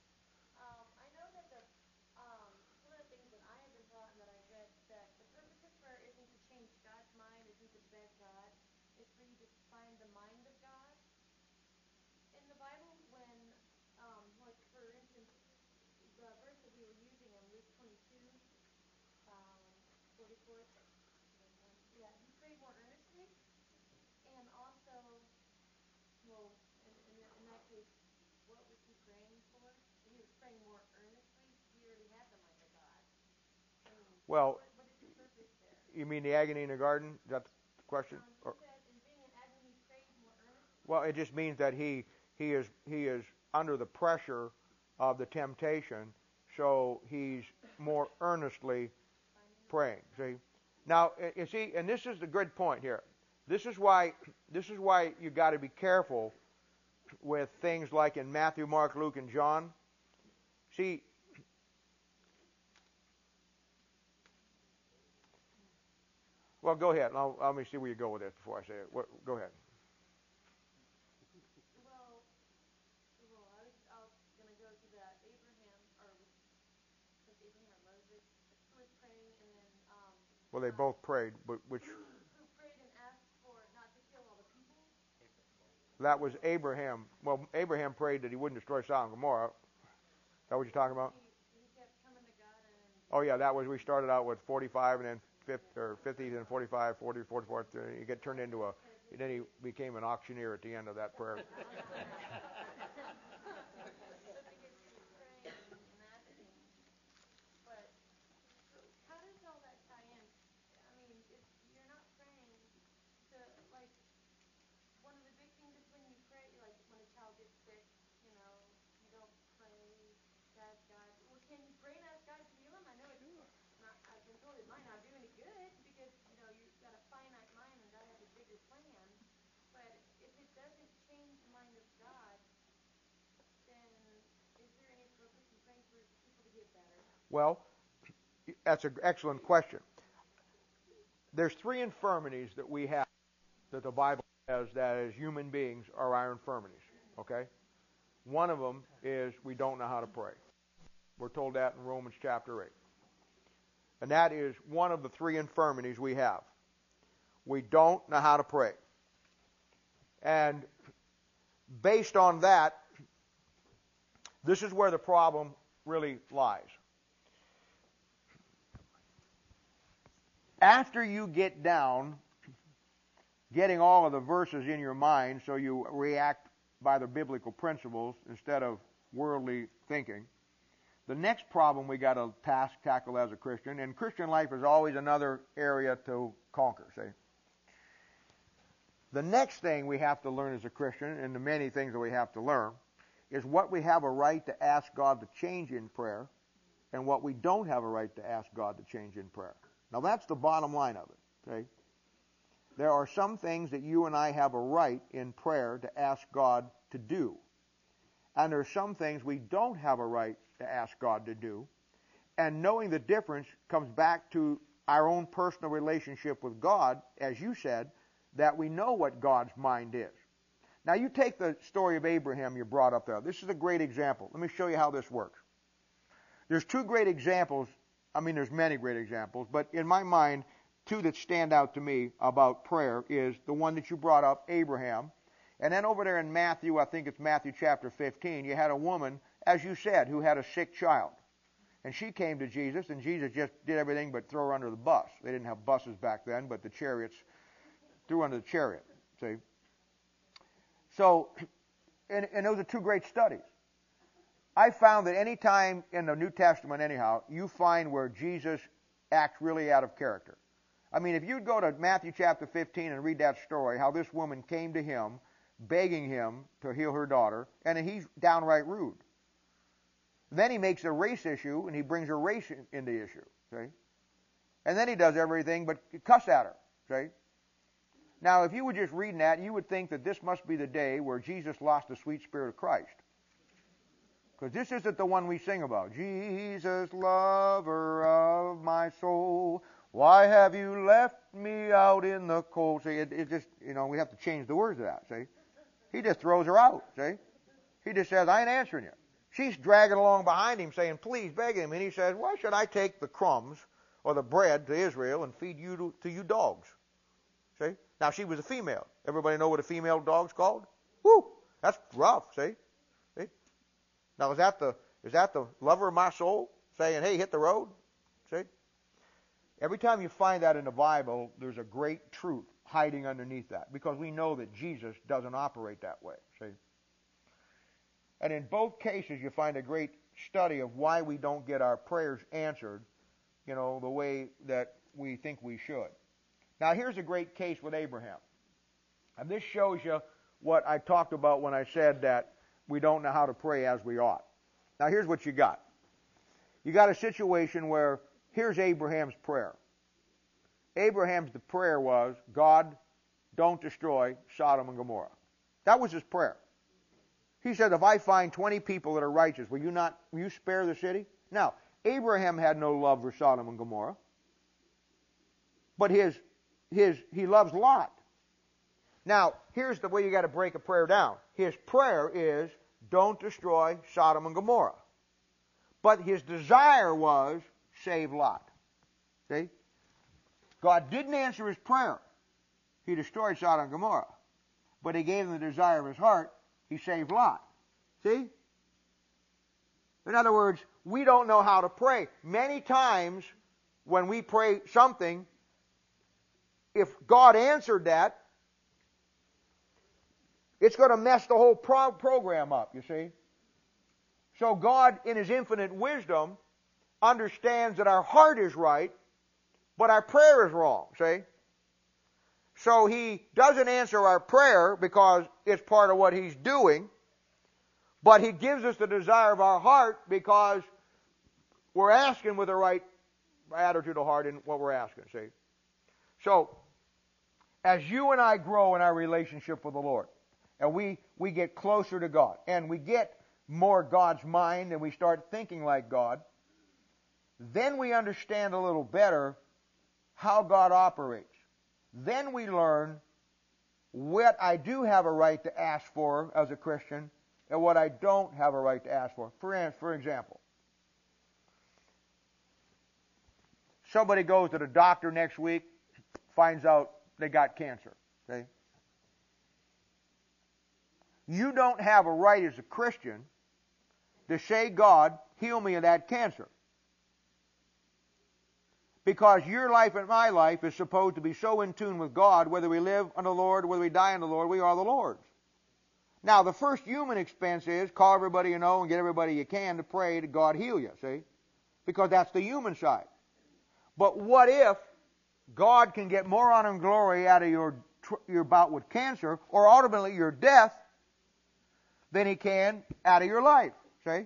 Well, you mean the agony in the garden? Is that the question? Or, well, it just means that he he is he is under the pressure of the temptation, so he's more earnestly praying. See, now you see, and this is the good point here. This is why this is why you got to be careful with things like in Matthew, Mark, Luke, and John. See. Well, go ahead. I'll, let me see where you go with this before I say it. What, go ahead. Well, they both prayed, but which? That was Abraham. Well, Abraham prayed that he wouldn't destroy Sodom and Gomorrah. Is that what you're talking about? Oh, yeah, that was, we started out with forty-five and then fifty, or fifty, then forty-five, forty, forty-four. You get turned into a, then he became an auctioneer at the end of that prayer. Well, that's an excellent question. There's three infirmities that we have that the Bible says that as human beings are our infirmities. Okay? One of them is we don't know how to pray. We're told that in Romans chapter eight. And that is one of the three infirmities we have. We don't know how to pray. And based on that, this is where the problem really lies. After you get down, getting all of the verses in your mind so you react by the biblical principles instead of worldly thinking, the next problem we got to task, tackle as a Christian, and Christian life is always another area to conquer, see? The next thing we have to learn as a Christian, and the many things that we have to learn, is what we have a right to ask God to change in prayer and what we don't have a right to ask God to change in prayer. Now that's the bottom line of it, okay? There are some things that you and I have a right in prayer to ask God to do. And there are some things we don't have a right to ask God to do. And knowing the difference comes back to our own personal relationship with God, as you said, that we know what God's mind is. Now you take the story of Abraham you brought up there. This is a great example. Let me show you how this works. There's two great examples. I mean, there's many great examples, but in my mind, two that stand out to me about prayer is the one that you brought up, Abraham. And then over there in Matthew, I think it's Matthew chapter fifteen, you had a woman, as you said, who had a sick child. And she came to Jesus, and Jesus just did everything but throw her under the bus. They didn't have buses back then, but the chariots threw her under the chariot. See? So, and, and those are two great studies. I found that any time in the New Testament, anyhow, you find where Jesus acts really out of character. I mean, if you'd go to Matthew chapter fifteen and read that story, how this woman came to him, begging him to heal her daughter, and he's downright rude. Then he makes a race issue, and he brings her race in, in the issue, see? And then he does everything but cuss at her, see? Now, if you were just reading that, you would think that this must be the day where Jesus lost the sweet spirit of Christ. Because this isn't the one we sing about. Jesus, lover of my soul, why have you left me out in the cold? See, it, it just, you know, we have to change the words of that, see? He just throws her out, see? He just says, I ain't answering you. She's dragging along behind him saying, please, begging him. And he says, why should I take the crumbs or the bread to Israel and feed you to, to you dogs? See? Now, she was a female. Everybody know what a female dog's called? Whoo! That's rough, see? See? Now, is that the is that the lover of my soul saying, hey, hit the road? See? Every time you find that in the Bible, there's a great truth hiding underneath that, because we know that Jesus doesn't operate that way, see? And in both cases, you find a great study of why we don't get our prayers answered, you know, the way that we think we should. Now, here's a great case with Abraham. And this shows you what I talked about when I said that we don't know how to pray as we ought. Now, here's what you got. You got a situation where here's Abraham's prayer. Abraham's the prayer was, God, don't destroy Sodom and Gomorrah. That was his prayer. He said, if I find twenty people that are righteous, will you not, will you spare the city? Now, Abraham had no love for Sodom and Gomorrah. But his, his, he loves Lot. Now, here's the way you got to break a prayer down. His prayer is, don't destroy Sodom and Gomorrah. But his desire was, save Lot. See? God didn't answer his prayer. He destroyed Sodom and Gomorrah. But he gave him the desire of his heart. He saved Lot. See? In other words, we don't know how to pray. Many times when we pray something, if God answered that, it's going to mess the whole pro- program up, you see. So God, in His infinite wisdom, understands that our heart is right, but our prayer is wrong, see? So He doesn't answer our prayer because it's part of what He's doing, but He gives us the desire of our heart because we're asking with the right attitude of heart in what we're asking, see? So, as you and I grow in our relationship with the Lord, and we, we get closer to God, and we get more God's mind, and we start thinking like God, then we understand a little better how God operates. Then we learn what I do have a right to ask for as a Christian and what I don't have a right to ask for. For, for example, somebody goes to the doctor next week, finds out they got cancer. Okay? You don't have a right as a Christian to say, God, heal me of that cancer. Because your life and my life is supposed to be so in tune with God, whether we live on the Lord, whether we die on the Lord, we are the Lord's. Now, the first human expense is call everybody you know and get everybody you can to pray to God heal you, see? Because that's the human side. But what if God can get more honor and glory out of your, your bout with cancer, or ultimately your death, than He can out of your life, see?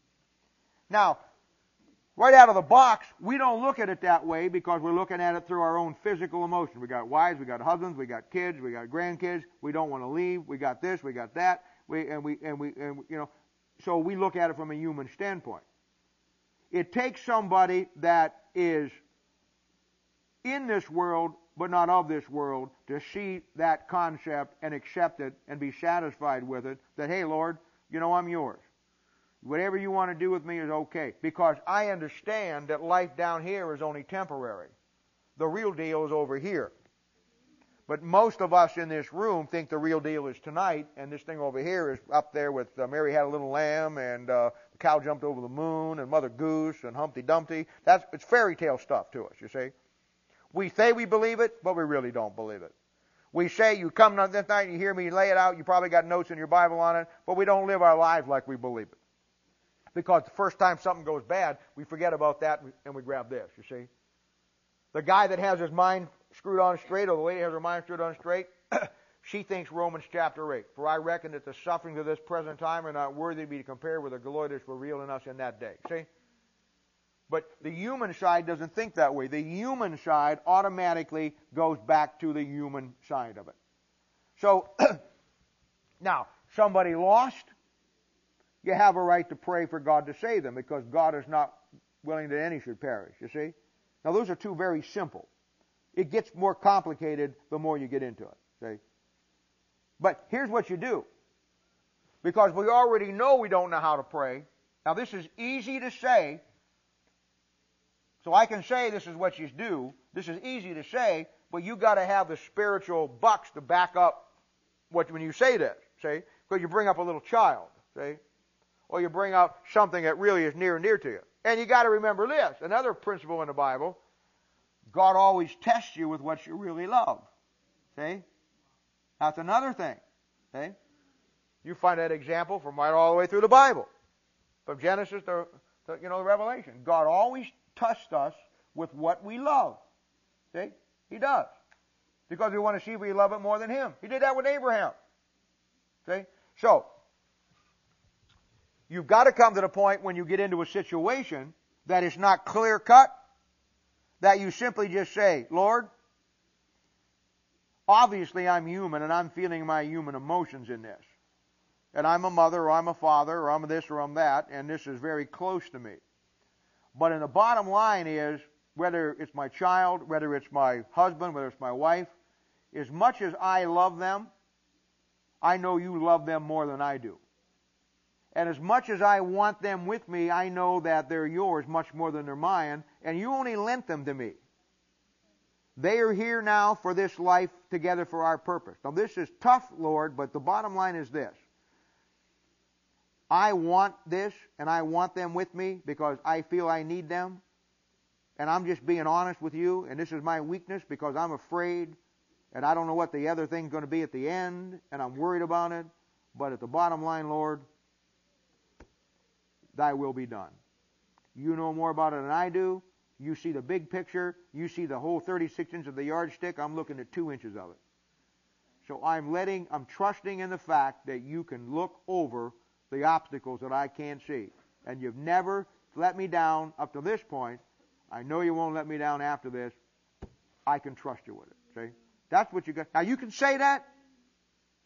Now, right out of the box, we don't look at it that way because we're looking at it through our own physical emotion. We got wives, we got husbands, we got kids, we got grandkids. We don't want to leave. We got this, we got that. We and we and we and you know, so we look at it from a human standpoint. It takes somebody that is in this world but not of this world to see that concept and accept it and be satisfied with it. That hey, Lord, you know I'm yours. Whatever you want to do with me is okay. Because I understand that life down here is only temporary. The real deal is over here. But most of us in this room think the real deal is tonight, and this thing over here is up there with uh, Mary Had a Little Lamb, and uh, the cow jumped over the moon, and Mother Goose, and Humpty Dumpty. That's, it's fairy tale stuff to us, you see. We say we believe it, but we really don't believe it. We say you come this night and you hear me lay it out, you probably got notes in your Bible on it, but we don't live our lives like we believe it. Because the first time something goes bad, we forget about that and we grab this, you see. The guy that has his mind screwed on straight, or the lady has her mind screwed on straight, she thinks Romans chapter eight. For I reckon that the sufferings of this present time are not worthy to be compared with the glory that will reveal in us in that day. See? But the human side doesn't think that way. The human side automatically goes back to the human side of it. So, now, somebody lost, you have a right to pray for God to save them, because God is not willing that any should perish, you see? Now, those are two very simple. It gets more complicated the more you get into it, see? But here's what you do. Because we already know we don't know how to pray. Now, this is easy to say. So I can say this is what you do. This is easy to say, but you got to have the spiritual bucks to back up what when you say this, see? Because you bring up a little child, see? Or you bring up something that really is near and dear to you. And you got to remember this, another principle in the Bible, God always tests you with what you really love. See? That's another thing. See? You find that example from right all the way through the Bible. From Genesis to, to you know, Revelation. God always tests us with what we love. See? He does. Because we want to see if we love it more than Him. He did that with Abraham. See? So, you've got to come to the point when you get into a situation that is not clear cut, that you simply just say, Lord, obviously I'm human and I'm feeling my human emotions in this. And I'm a mother or I'm a father or I'm this or I'm that, and this is very close to me. But in the bottom line is, whether it's my child, whether it's my husband, whether it's my wife, as much as I love them, I know you love them more than I do. And as much as I want them with me, I know that they're yours much more than they're mine, and you only lent them to me. They are here now for this life together for our purpose. Now this is tough, Lord, but the bottom line is this. I want this, and I want them with me because I feel I need them. And I'm just being honest with you, and this is my weakness because I'm afraid, and I don't know what the other thing's going to be at the end, and I'm worried about it. But at the bottom line, Lord, Thy will be done. You know more about it than I do. You see the big picture. You see the whole thirty-six inches of the yardstick. I'm looking at two inches of it. So I'm letting, I'm trusting in the fact that you can look over the obstacles that I can't see. And you've never let me down up to this point. I know you won't let me down after this. I can trust you with it. See? That's what you got. Now you can say that.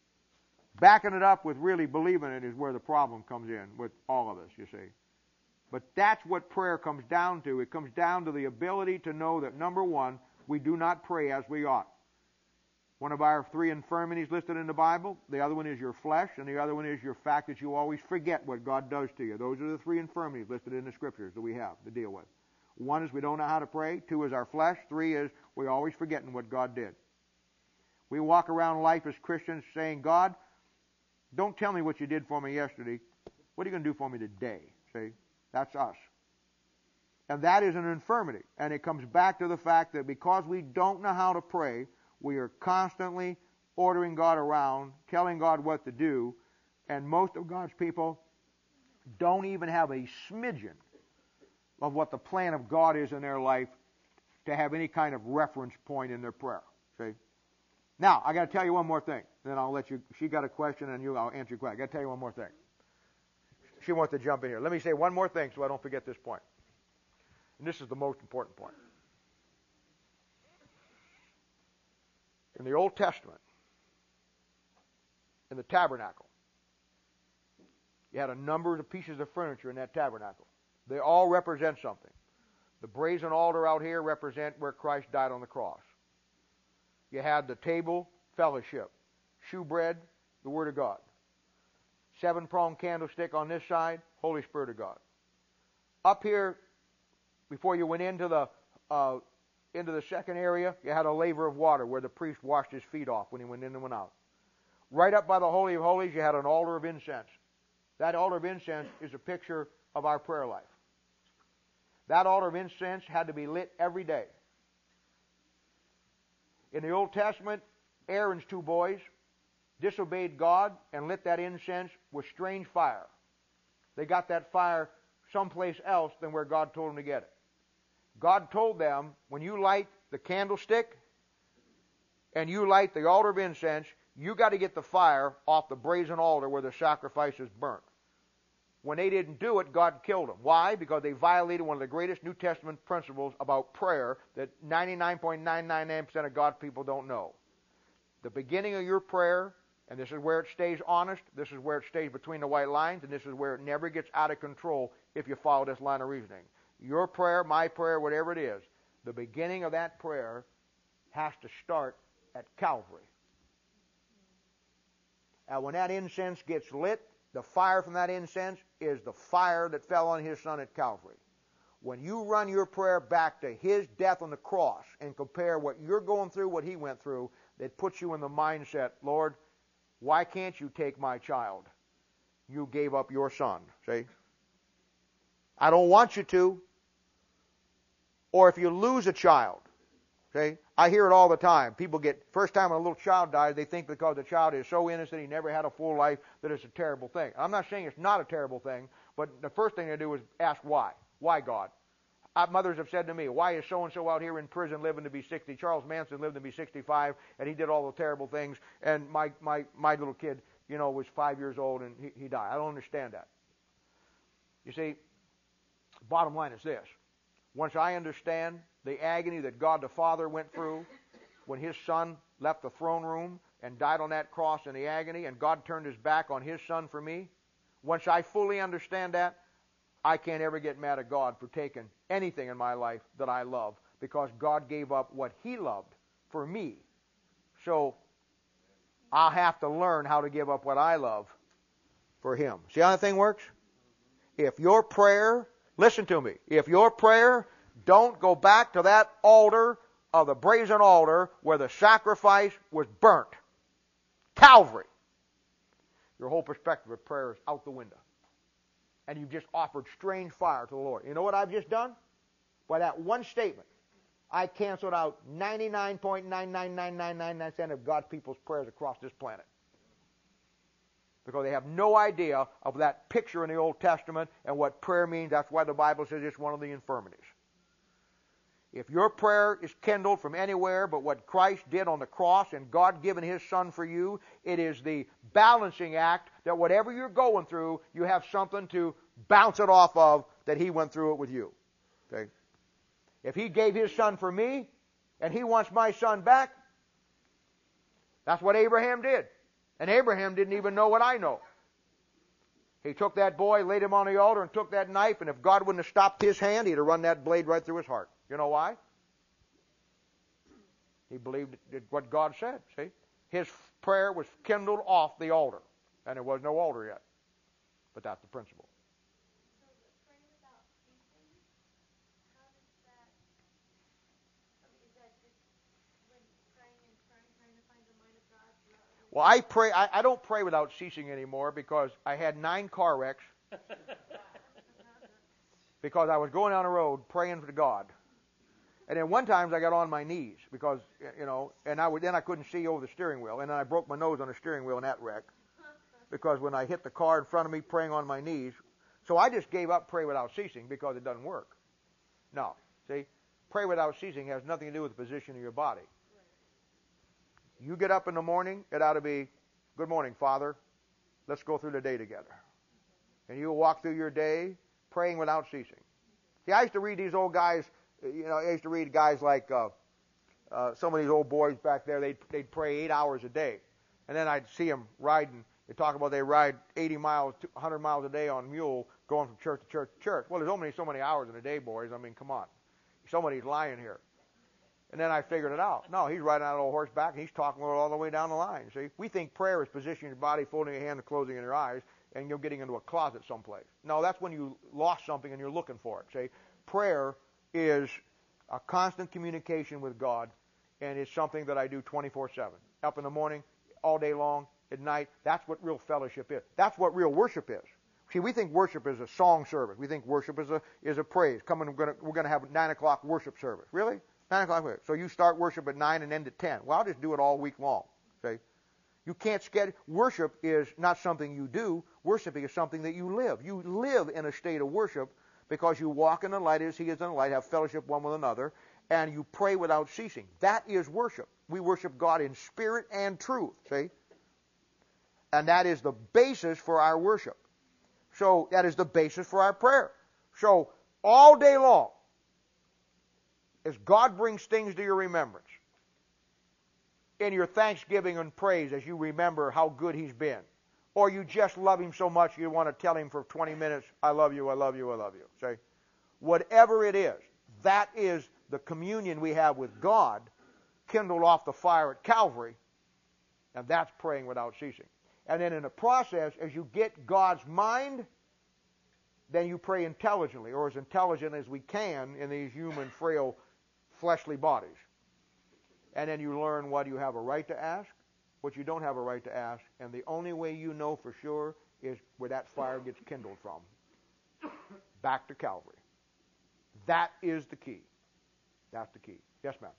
Backing it up with really believing it is where the problem comes in with all of us, you see. But that's what prayer comes down to. It comes down to the ability to know that, number one, we do not pray as we ought. One of our three infirmities listed in the Bible, the other one is your flesh, and the other one is your fact that you always forget what God does to you. Those are the three infirmities listed in the Scriptures that we have to deal with. One is we don't know how to pray. Two is our flesh. Three is we always forgetting what God did. We walk around life as Christians saying, God, don't tell me what you did for me yesterday. What are you going to do for me today? See? That's us. And that is an infirmity. And it comes back to the fact that because we don't know how to pray, we are constantly ordering God around, telling God what to do, and most of God's people don't even have a smidgen of what the plan of God is in their life to have any kind of reference point in their prayer. See? Now, I got to tell you one more thing. Then I'll let you. She got a question, and you. I'll answer your question. I got to tell you one more thing. She wants to jump in here. Let me say one more thing so I don't forget this point. And this is the most important point. In the Old Testament, in the tabernacle, you had a number of pieces of furniture in that tabernacle. They all represent something. The brazen altar out here represent where Christ died on the cross. You had the table, fellowship. Shewbread, the Word of God. Seven-pronged candlestick on this side, Holy Spirit of God. Up here, before you went into the uh, into the second area, you had a laver of water where the priest washed his feet off when he went in and went out. Right up by the Holy of Holies, you had an altar of incense. That altar of incense is a picture of our prayer life. That altar of incense had to be lit every day. In the Old Testament, Aaron's two boys disobeyed God and lit that incense with strange fire. They got that fire someplace else than where God told them to get it. God told them, when you light the candlestick and you light the altar of incense, you got to get the fire off the brazen altar where the sacrifice is burnt. When they didn't do it, God killed them. Why? Because they violated one of the greatest New Testament principles about prayer that ninety-nine point nine nine nine percent of God's people don't know. The beginning of your prayer, and this is where it stays honest, this is where it stays between the white lines, and this is where it never gets out of control if you follow this line of reasoning. Your prayer, my prayer, whatever it is, the beginning of that prayer has to start at Calvary. And when that incense gets lit, the fire from that incense is the fire that fell on His Son at Calvary. When you run your prayer back to His death on the cross and compare what you're going through, what He went through, it puts you in the mindset, Lord, why can't you take my child? You gave up your son. See? I don't want you to. Or if you lose a child, see? I hear it all the time. People get, first time a little child dies, they think because the child is so innocent, he never had a full life, that it's a terrible thing. I'm not saying it's not a terrible thing, but the first thing they do is ask why. Why, God? Uh, mothers have said to me, why is so-and-so out here in prison living to be sixty? Charles Manson lived to be sixty-five, and he did all the terrible things, and my, my, my little kid, you know, was five years old, and he, he died. I don't understand that. You see, bottom line is this. Once I understand the agony that God the Father went through when His Son left the throne room and died on that cross in the agony, and God turned His back on His Son for me, once I fully understand that, I can't ever get mad at God for taking anything in my life that I love, because God gave up what He loved for me. So I'll have to learn how to give up what I love for Him. See how that thing works? If your prayer, listen to me, if your prayer don't go back to that altar of the brazen altar where the sacrifice was burnt, Calvary, your whole perspective of prayer is out the window. And you've just offered strange fire to the Lord. You know what I've just done? By that one statement, I canceled out ninety-nine point nine nine nine nine nine nine percent of God's people's prayers across this planet. Because they have no idea of that picture in the Old Testament and what prayer means. That's why the Bible says it's one of the infirmities. If your prayer is kindled from anywhere but what Christ did on the cross and God given His Son for you, it is the balancing act that whatever you're going through, you have something to bounce it off of that He went through it with you. Okay? If He gave His Son for me and He wants my son back, that's what Abraham did. And Abraham didn't even know what I know. He took that boy, laid him on the altar, and took that knife, and if God wouldn't have stopped his hand, he'd have run that blade right through his heart. You know why? He believed what God said, see? His prayer was kindled off the altar, and there was no altar yet. But that's the principle. So the pray without ceasing, how does that, I mean, is that just when praying and praying, trying to find the mind of God throughout your Well, I pray. I, I don't pray without ceasing anymore because I had nine car wrecks because I was going down the road praying to God. And then one time I got on my knees because, you know, and I would, then I couldn't see over the steering wheel. And then I broke my nose on the steering wheel in that wreck because when I hit the car in front of me praying on my knees. So I just gave up pray without ceasing because it doesn't work. No, see, pray without ceasing has nothing to do with the position of your body. You get up in the morning, it ought to be, good morning, Father. Let's go through the day together. And you'll walk through your day praying without ceasing. See, I used to read these old guys, you know, I used to read guys like uh, uh, some of these old boys back there, they'd, they'd pray eight hours a day. And then I'd see them riding. They talk about they ride eighty miles, one hundred miles a day on mule, going from church to church to church. Well, there's only so many hours in a day, boys. I mean, come on. Somebody's lying here. And then I figured it out. No, he's riding on an old horseback, and he's talking all the way down the line. See, we think prayer is positioning your body, folding your hand, and closing your eyes, and you're getting into a closet someplace. No, that's when you lost something and you're looking for it. See, prayer is a constant communication with God, and it's something that I do twenty-four seven. Up in the morning, all day long, at night. That's what real fellowship is. That's what real worship is. See, we think worship is a song service. We think worship is a is a praise. Come on, we're gonna we're gonna have a nine o'clock worship service. Really? Nine o'clock. So you start worship at nine and end at ten. Well, I'll just do it all week long. See, you can't schedule. Worship is not something you do. Worship is something that you live. You live in a state of worship because you walk in the light as He is in the light, have fellowship one with another, and you pray without ceasing. That is worship. We worship God in spirit and truth. See, and that is the basis for our worship. So that is the basis for our prayer. So all day long, as God brings things to your remembrance, in your thanksgiving and praise as you remember how good He's been, or you just love Him so much you want to tell Him for twenty minutes, I love you, I love you, I love you. Say, whatever it is, that is the communion we have with God, kindled off the fire at Calvary, and that's praying without ceasing. And then in the process, as you get God's mind, then you pray intelligently, or as intelligent as we can in these human, frail, fleshly bodies. And then you learn what you have a right to ask, what you don't have a right to ask, and the only way you know for sure is where that fire gets kindled from. Back to Calvary. That is the key. That's the key. Yes, ma'am.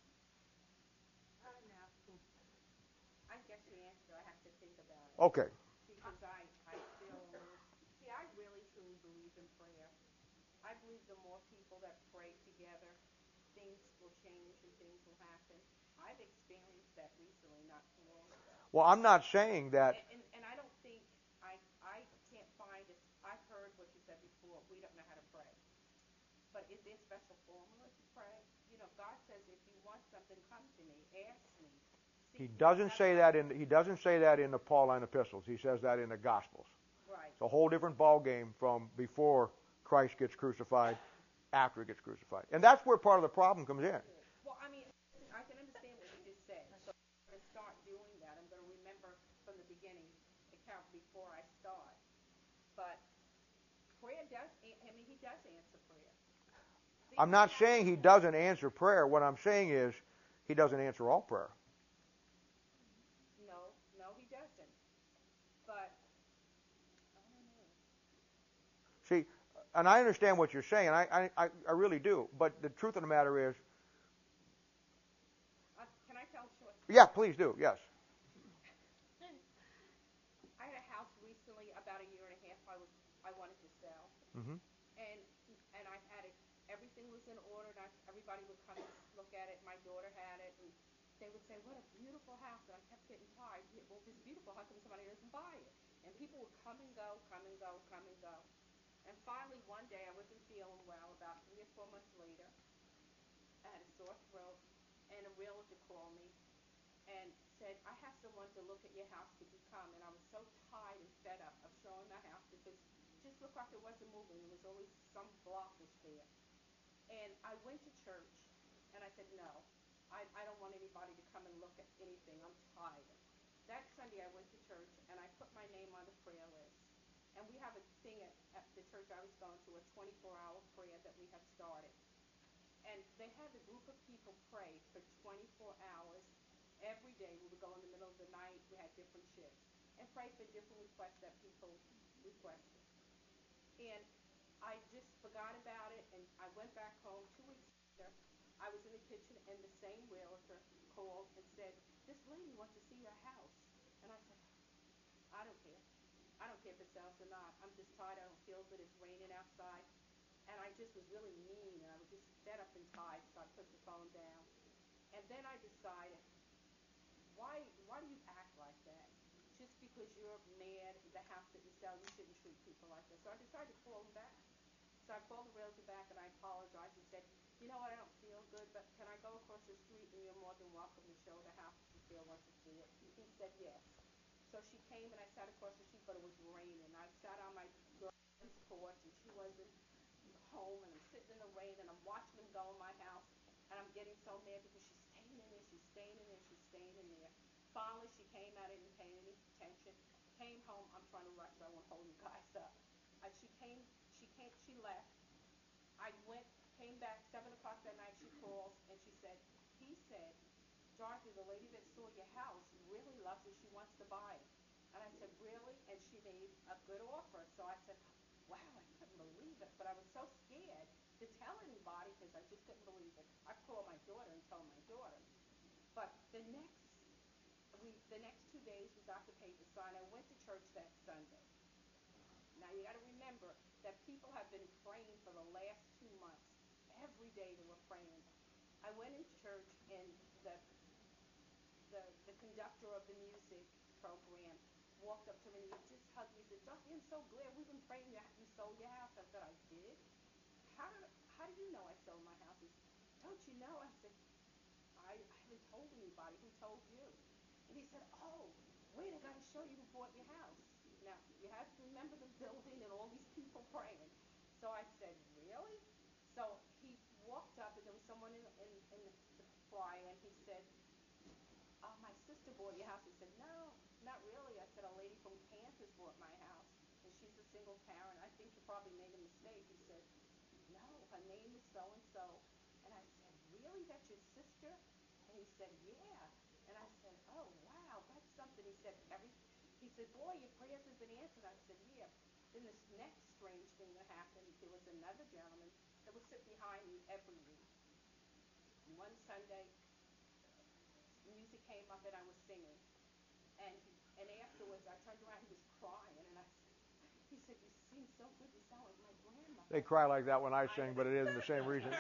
I guess the answer, I have to think about it. Okay. Because I, I feel a little, see, I really truly believe in prayer. I believe the more people that pray together, things will change and things will happen. I've experienced that recently, not too long ago. Well, I'm not saying that. And, and, and I don't think, I, I can't find, a, I've heard what you said before, we don't know how to pray. But is there special formula to pray? You know, God says, if you want something, come to me, ask me. He doesn't say that in he doesn't say that in the Pauline epistles. He says that in the Gospels. Right. It's a whole different ball game from before Christ gets crucified, after he gets crucified, and that's where part of the problem comes in. Well, I mean, I can understand what you just said. So I'm going to start doing that. I'm going to remember from the beginning, account before I start. But prayer does. I mean, He does answer prayer. See, I'm not saying he doesn't answer prayer. What I'm saying is he doesn't answer all prayer. No, no, He doesn't. But I don't know. See, and I understand what you're saying. I, I, I really do. But the truth of the matter is, Uh, can I tell a short? yeah, please do. Yes. I had a house recently, about a year and a half. I was I wanted to sell, Mm-hmm. and and I had it. Everything was in order. And I, everybody would come and look at it. My daughter had it, and they would say, "What a beautiful house!" And I kept getting tired. Yeah, well, if it's beautiful, how come somebody doesn't buy it? And people would come and go, come and go, come and go. And finally, one day, I wasn't feeling well. About three or four months later, I had a sore throat, and a realtor called me and said, "I have someone to look at your house. Could you come?" And I was so tired and fed up of showing my house because looked like it wasn't moving. It was always some blockage there. And I went to church, and I said, no, I, I don't want anybody to come and look at anything. I'm tired. That Sunday I went to church, and I put my name on the prayer list. And we have a thing at, at the church I was going to, a twenty-four hour prayer that we have started. And they had a group of people pray for twenty-four hours every day. We would go in the middle of the night. We had different shifts. And pray for different requests that people requested. And I just forgot about it, and I went back home two weeks later. I was in the kitchen, and the same realtor called and said, this lady wants to see your house. And I said, I don't care. I don't care if it sells or not. I'm just tired. I don't feel good. It's raining outside. And I just was really mean, and I was just fed up and tired, so I put the phone down. And then I decided, why why do you act like that? Just because you're mad at the house that you sell, you shouldn't treat people like that. So I decided to call him back. So I called the realtor back, and I apologized and said, you know what, I don't feel good, but can I go across the street, and you're more than welcome to show the house if you feel like to see it. He said yes. So she came, and I sat across the street, but it was raining. I sat on my girlfriend's porch, and she wasn't home, and I'm sitting in the rain, and I'm watching them go in my house, and I'm getting so mad because she's staying in there, she's staying in there, she's staying in there. Finally, she came out, I didn't pay any attention. Came home, I'm trying to rush, so I won't hold you guys up. Uh, she came, she came, she left. I went, came back, seven o'clock that night, she calls, and she said, he said, Dorothy, the lady that saw your house really loves it, she wants to buy it. And I said, really? And she made a good offer. So I said, wow, I couldn't believe it. But I was so scared to tell anybody because I just couldn't believe it. I called my daughter and told my daughter. But the next we the next two days we got the paper signed. I went to church that Sunday. Now you got to remember that people have been praying for the last two months. Every day they were praying. I went into church, and the the the conductor of the music program walked up to me and he just hugged me and said, Dorothy, I'm so glad we've been praying you, you sold your house. I said, I did? How did how do you know I sold my house? He said, don't you know? I said, I, I haven't told anybody. Who told you? And he said, oh, wait, I got to show you who bought your house. Now, you have to remember the building and all these people praying. So I said, really? So he walked up, and there was someone in, in, in the choir, and he said, oh, my sister bought your house. He said, no, not really. I said, a lady from Kansas bought my house, and she's a single parent. I think you probably made a mistake. He said, no, her name is so-and-so. And I said, really? That's your sister? And he said, yeah. And I said, oh, wow, that's something. He said, every, he said, boy, your prayers have been answered. I said, yeah. Then this next strange thing that happened, there was another gentleman that would sit behind me every week. And one Sunday, music came up and I was singing. And he, and afterwards, I turned around, he was crying, and I said, he said, you sing so good, you sound like my grandma. They cry like that when I sing, but it isn't the same reason.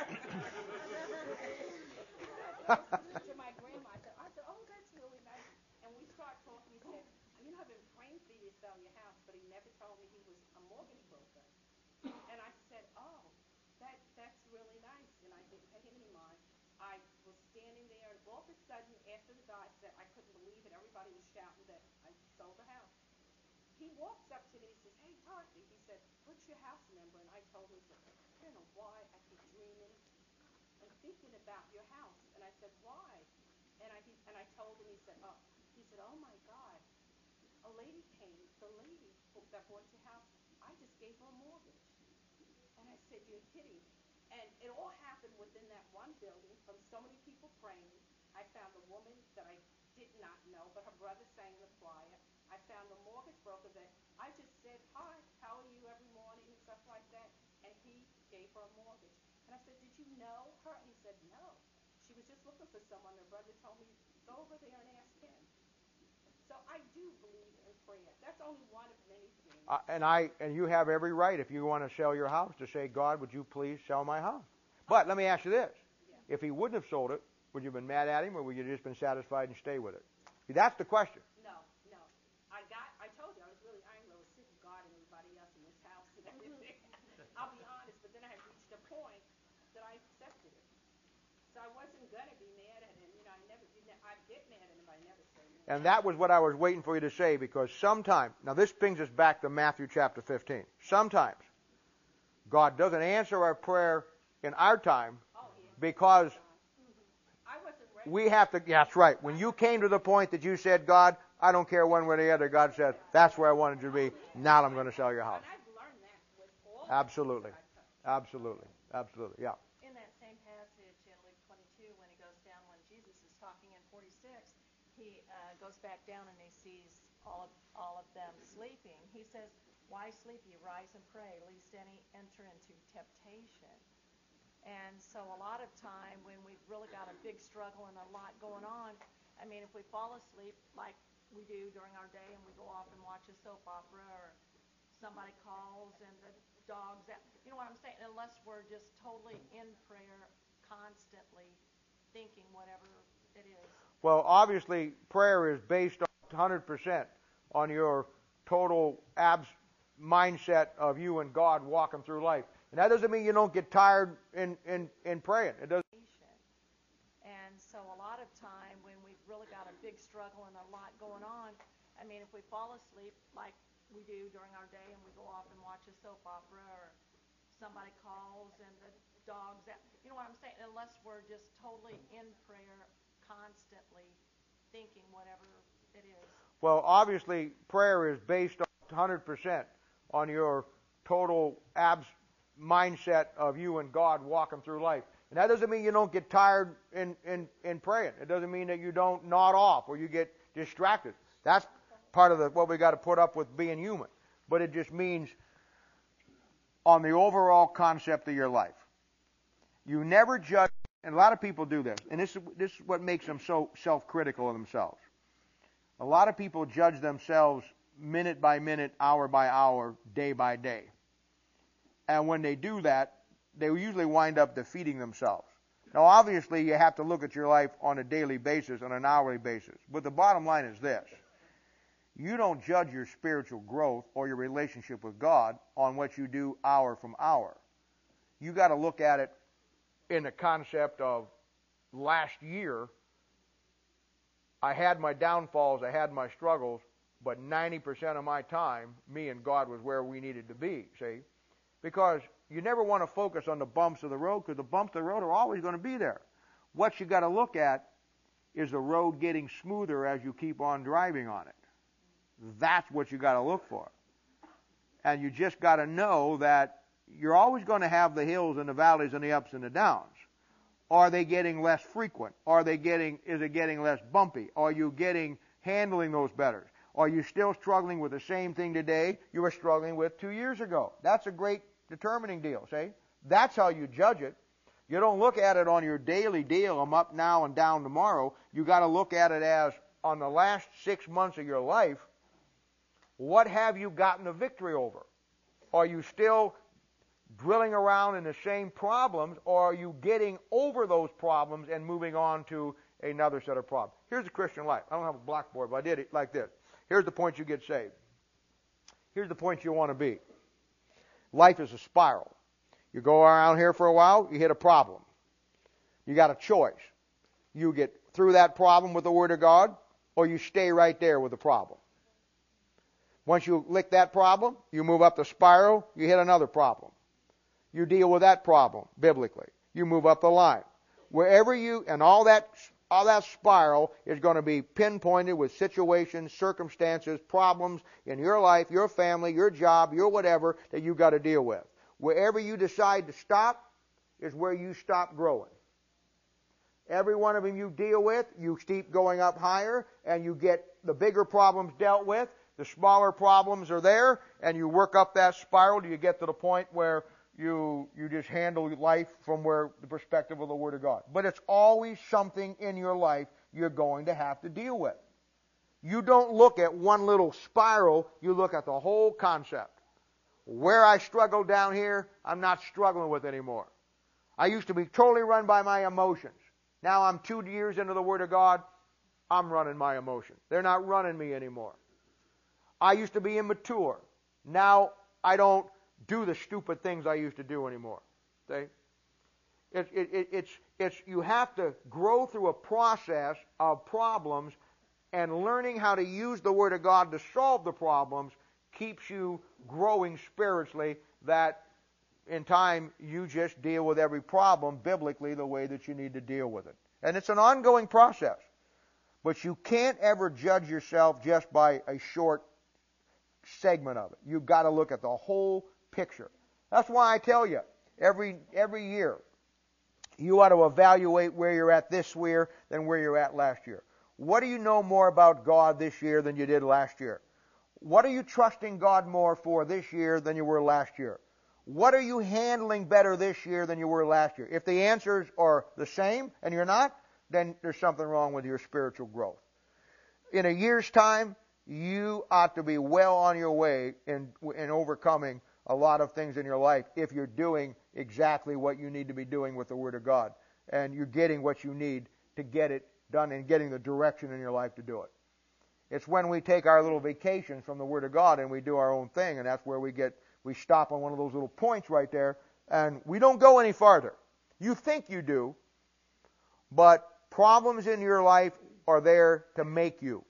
I was listening to my grandma. I said, I said, oh, that's really nice. And we started talking. He said, you know, I've been praying for you to sell your house, but he never told me he was a mortgage broker. And I said, oh, that that's really nice. And I didn't pay him any mind. I was standing there, and all of a sudden, after the guy said, I couldn't believe it, everybody was shouting that I sold the house. He walks up to me and he says, hey, Dorothy. He said, what's your house number? And I told him, he said, I don't know why I keep dreaming and thinking about your house. And I said, why? And I, he, and I told him, he said, oh, he said, oh, my God. A lady came, the lady who, that bought your house, I just gave her a mortgage. And I said, you're kidding. And it all happened within that one building from so many people praying. I found a woman that I did not know, but her brother sang the choir. I found a mortgage broker that I just said, hi, how are you every morning and stuff like that. And he gave her a mortgage. And I said, did you know her? He said, no. She was just looking for someone. Her brother told me, go over there and ask him. So I do believe in prayer. That's only one of many things. Uh, and I and you have every right, if you want to sell your house, to say, God, would you please sell my house? But let me ask you this. Yeah. If he wouldn't have sold it, would you have been mad at him, or would you have just been satisfied and stay with it? See, that's the question. No, no. I got, I told you, I was really angry. I was sick of God and everybody else in this house and everything. I'll be honest, but then I had reached a point that I accepted it. So I wasn't going to be mad at him. You know, I never, you know, I get mad at him, but I never say no. And that was what I was waiting for you to say, because sometime, now this brings us back to Matthew chapter fifteen. Sometimes God doesn't answer our prayer in our time because I wasn't ready. we have to, yeah, that's right. When you came to the point that you said, God, I don't care one way or the other, God said, that's where I wanted you to be. Now I'm going to sell your house. And I've learned that with all Absolutely. the things that I've touched. Absolutely. Absolutely. Yeah. In that same passage in Luke twenty-two, when he goes down, when Jesus is talking in forty-six, he uh, goes back down and he sees all of, all of them sleeping. He says, why sleep ye? Rise and pray, lest any enter into temptation. And so a lot of time when we've really got a big struggle and a lot going on, I mean, if we fall asleep like we do during our day and we go off and watch a soap opera or somebody calls and the dog's out, you know what I'm saying? Unless we're just totally in prayer, constantly thinking whatever it is. Well, obviously, prayer is based on one hundred percent on your total abs mindset of you and God walking through life. And that doesn't mean you don't get tired in, in, in praying. It doesn't. And so a lot of time when we've really got a big struggle and a lot going on, I mean, if we fall asleep like we do during our day and we go off and watch a soap opera or somebody calls and the dog's out, you know what I'm saying? Unless we're just totally in prayer, constantly thinking whatever it is. Well, obviously, prayer is based on one hundred percent on your total abs mindset of you and God walking through life. And that doesn't mean you don't get tired in, in, in praying. It doesn't mean that you don't nod off or you get distracted. That's part of the, what we got to put up with being human. But it just means on the overall concept of your life. You never judge, and a lot of people do this, and this is, this is what makes them so self-critical of themselves. A lot of people judge themselves minute by minute, hour by hour, day by day. And when they do that, they usually wind up defeating themselves. Now, obviously, you have to look at your life on a daily basis, on an hourly basis. But the bottom line is this. You don't judge your spiritual growth or your relationship with God on what you do hour from hour. You got to look at it in the concept of last year, I had my downfalls, I had my struggles, but ninety percent of my time, me and God was where we needed to be, see? Because you never want to focus on the bumps of the road, because the bumps of the road are always going to be there. What you got to look at is the road getting smoother as you keep on driving on it. That's what you got to look for. And you just got to know that you're always going to have the hills and the valleys and the ups and the downs. Are they getting less frequent? Are they getting, is it getting less bumpy? Are you getting, handling those better? Are you still struggling with the same thing today you were struggling with two years ago? That's a great determining deal, see? That's how you judge it. You don't look at it on your daily deal, I'm up now and down tomorrow. You got to look at it as, on the last six months of your life, what have you gotten a victory over? Are you still drilling around in the same problems, or are you getting over those problems and moving on to another set of problems? Here's the Christian life. I don't have a blackboard, but I did it like this. Here's the point you get saved. Here's the point you want to be. Life is a spiral. You go around here for a while, you hit a problem. You got a choice. You get through that problem with the Word of God, or you stay right there with the problem. Once you lick that problem, you move up the spiral, you hit another problem. You deal with that problem biblically. You move up the line. Wherever you, and all that all that spiral is going to be pinpointed with situations, circumstances, problems in your life, your family, your job, your whatever that you've got to deal with. Wherever you decide to stop is where you stop growing. Every one of them you deal with, you keep going up higher, and you get the bigger problems dealt with. The smaller problems are there, and you work up that spiral till you get to the point where you you just handle life from where the perspective of the Word of God. But it's always something in your life you're going to have to deal with. You don't look at one little spiral, you look at the whole concept. Where I struggled down here, I'm not struggling with anymore. I used to be totally run by my emotions. Now I'm two years into the Word of God, I'm running my emotions. They're not running me anymore. I used to be immature. Now I don't do the stupid things I used to do anymore. See? It, it, it, it's, it's, you have to grow through a process of problems and learning how to use the Word of God to solve the problems keeps you growing spiritually, that in time you just deal with every problem biblically the way that you need to deal with it. And it's an ongoing process. But you can't ever judge yourself just by a short segment of it. You've got to look at the whole picture. That's why I tell you, every every year, you ought to evaluate where you're at this year than where you're at last year. What do you know more about God this year than you did last year? What are you trusting God more for this year than you were last year? What are you handling better this year than you were last year? If the answers are the same and you're not, then there's something wrong with your spiritual growth. In a year's time, you ought to be well on your way in, in overcoming a lot of things in your life if you're doing exactly what you need to be doing with the Word of God. And you're getting what you need to get it done and getting the direction in your life to do it. It's when we take our little vacations from the Word of God and we do our own thing, and that's where we get, we stop on one of those little points right there, and we don't go any farther. You think you do, but problems in your life are there to make you.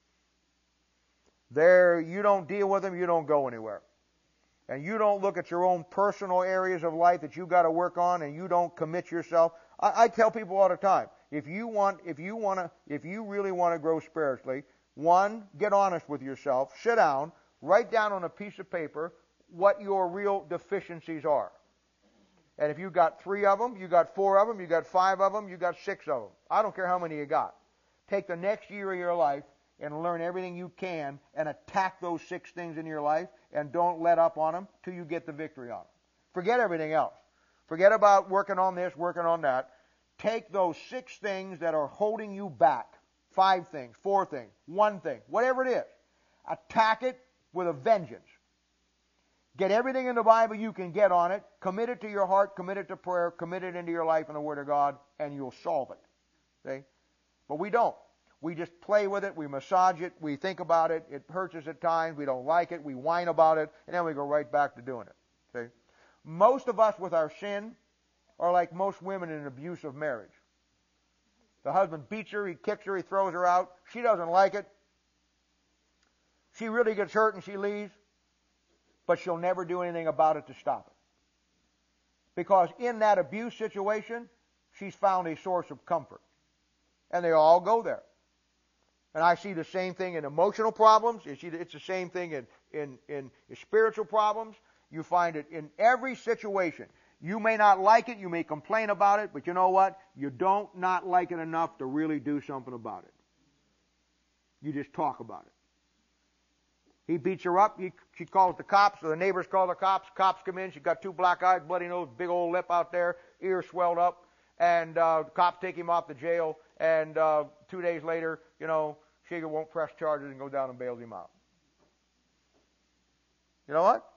There, you don't deal with them, you don't go anywhere. And you don't look at your own personal areas of life that you've got to work on, and you don't commit yourself. I, I tell people all the time, if you want, if you want to, if you really want to grow spiritually, one, get honest with yourself, sit down, write down on a piece of paper what your real deficiencies are. And if you got three of them, you got four of them, you got five of them, you got six of them. I don't care how many you got. Take the next year of your life and learn everything you can and attack those six things in your life, and don't let up on them till you get the victory on them. Forget everything else. Forget about working on this, working on that. Take those six things that are holding you back. Five things, four things, one thing, whatever it is. Attack it with a vengeance. Get everything in the Bible you can get on it. Commit it to your heart. Commit it to prayer. Commit it into your life and the Word of God, and you'll solve it. See? But we don't. We just play with it. We massage it. We think about it. It hurts us at times. We don't like it. We whine about it, and then we go right back to doing it. See? Most of us with our sin are like most women in an abusive marriage. The husband beats her. He kicks her. He throws her out. She doesn't like it. She really gets hurt and she leaves. But she'll never do anything about it to stop it. Because in that abuse situation, she's found a source of comfort. And they all go there. And I see the same thing in emotional problems. It's the same thing in, in, in spiritual problems. You find it in every situation. You may not like it. You may complain about it. But you know what? You don't not like it enough to really do something about it. You just talk about it. He beats her up. He, she calls the cops, or the neighbors call the cops. Cops come in. She's got two black eyes, bloody nose, big old lip out there, ears swelled up. And uh, the cops take him off to jail. And uh, two days later, you know, Shiger won't press charges and go down and bails him out. You know what?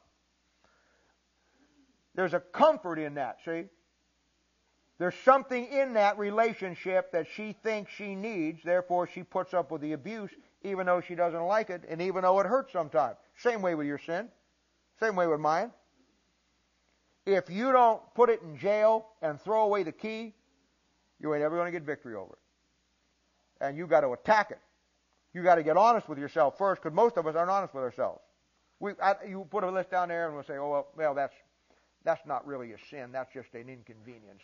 There's a comfort in that, see? There's something in that relationship that she thinks she needs, therefore she puts up with the abuse, even though she doesn't like it, and even though it hurts sometimes. Same way with your sin. Same way with mine. If you don't put it in jail and throw away the key, you ain't ever going to get victory over it. And you got to attack it. You got to get honest with yourself first, because most of us aren't honest with ourselves. We, I, you put a list down there and we'll say, oh, well, well that's, that's not really a sin. That's just an inconvenience.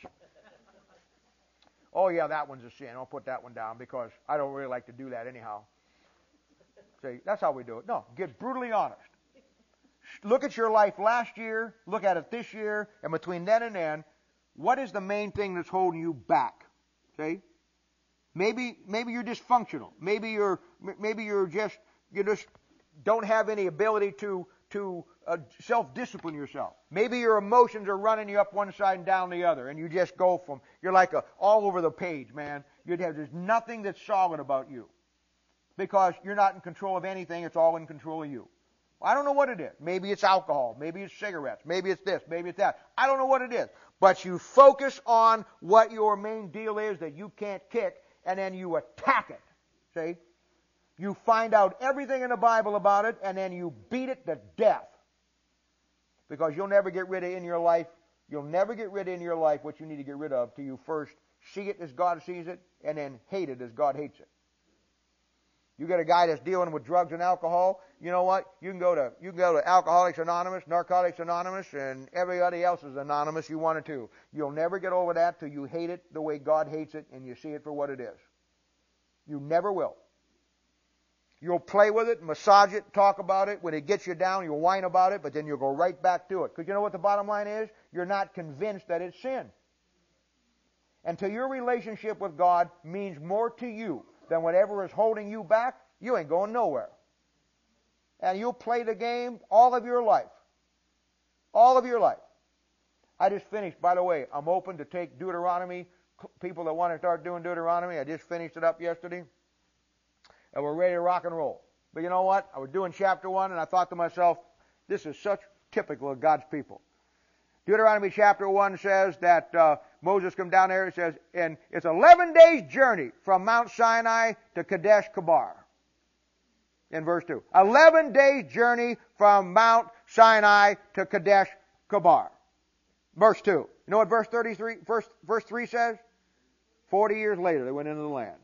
Oh, yeah, that one's a sin. I'll put that one down because I don't really like to do that anyhow. See, that's how we do it. No, get brutally honest. Look at your life last year, look at it this year, and between then and then, what is the main thing that's holding you back? See? Maybe maybe you're dysfunctional. Maybe you're maybe you're just you just don't have any ability to to uh, self-discipline yourself. Maybe your emotions are running you up one side and down the other, and you just go from you're like a, all over the page, man. You'd have there's nothing that's solid about you because you're not in control of anything. It's all in control of you. I don't know what it is. Maybe it's alcohol. Maybe it's cigarettes. Maybe it's this. Maybe it's that. I don't know what it is. But you focus on what your main deal is that you can't kick, and then you attack it. See? You find out everything in the Bible about it, and then you beat it to death. Because you'll never get rid of in your life, you'll never get rid of in your life what you need to get rid of till you first see it as God sees it, and then hate it as God hates it. You get a guy that's dealing with drugs and alcohol, you know what? You can go to you can go to Alcoholics Anonymous, Narcotics Anonymous, and everybody else is anonymous you want to. You'll never get over that till you hate it the way God hates it and you see it for what it is. You never will. You'll play with it, massage it, talk about it. When it gets you down, you'll whine about it, but then you'll go right back to it. Because you know what the bottom line is? You're not convinced that it's sin. Until your relationship with God means more to you than whatever is holding you back, you ain't going nowhere. And you'll play the game all of your life. All of your life. I just finished, by the way, I'm open to take Deuteronomy, people that want to start doing Deuteronomy. I just finished it up yesterday. And we're ready to rock and roll. But you know what? I was doing chapter one, and I thought to myself, this is such typical of God's people. Deuteronomy chapter one says that uh, Moses come down there. It says, and it's eleven days journey from Mount Sinai to Kadesh Kabar. In verse two. eleven days journey from Mount Sinai to Kadesh Kabar. Verse two. You know what verse thirty-three, verse, verse three says? Forty years later, they went into the land.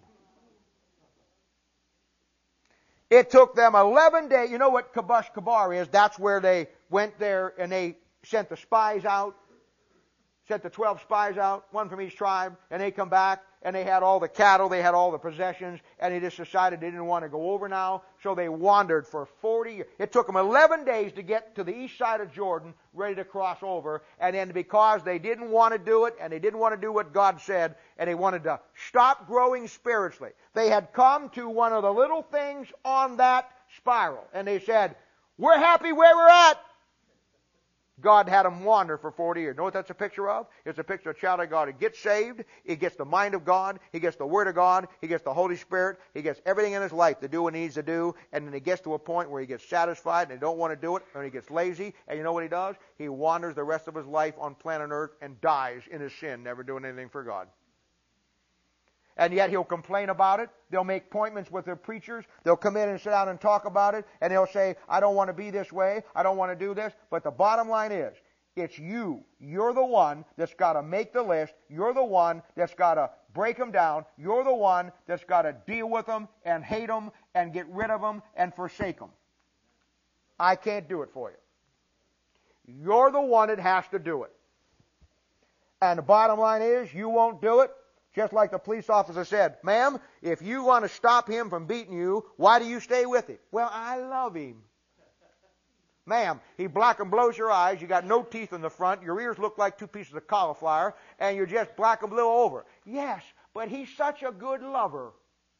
It took them eleven days. You know what Kadesh Kabar is? That's where they went there and they sent the spies out, sent the twelve spies out, one from each tribe, and they come back, and they had all the cattle, they had all the possessions, and they just decided they didn't want to go over now, so they wandered for forty years. It took them eleven days to get to the east side of Jordan, ready to cross over, and then because they didn't want to do it, and they didn't want to do what God said, and they wanted to stop growing spiritually, they had come to one of the little things on that spiral, and they said, we're happy where we're at. God had them wander for forty years. Know what that's a picture of? It's a picture of a child of God. He gets saved. He gets the mind of God. He gets the Word of God. He gets the Holy Spirit. He gets everything in his life to do what he needs to do. And then he gets to a point where he gets satisfied and he don't want to do it. And he gets lazy. And you know what he does? He wanders the rest of his life on planet Earth and dies in his sin, never doing anything for God. And yet he'll complain about it. They'll make appointments with their preachers. They'll come in and sit down and talk about it. And they'll say, I don't want to be this way. I don't want to do this. But the bottom line is, it's you. You're the one that's got to make the list. You're the one that's got to break them down. You're the one that's got to deal with them and hate them and get rid of them and forsake them. I can't do it for you. You're the one that has to do it. And the bottom line is, you won't do it. Just like the police officer said, ma'am, if you want to stop him from beating you, why do you stay with him? Well, I love him. Ma'am, he black and blows your eyes. You got no teeth in the front. Your ears look like two pieces of cauliflower, and you're just black and blue over. Yes, but he's such a good lover.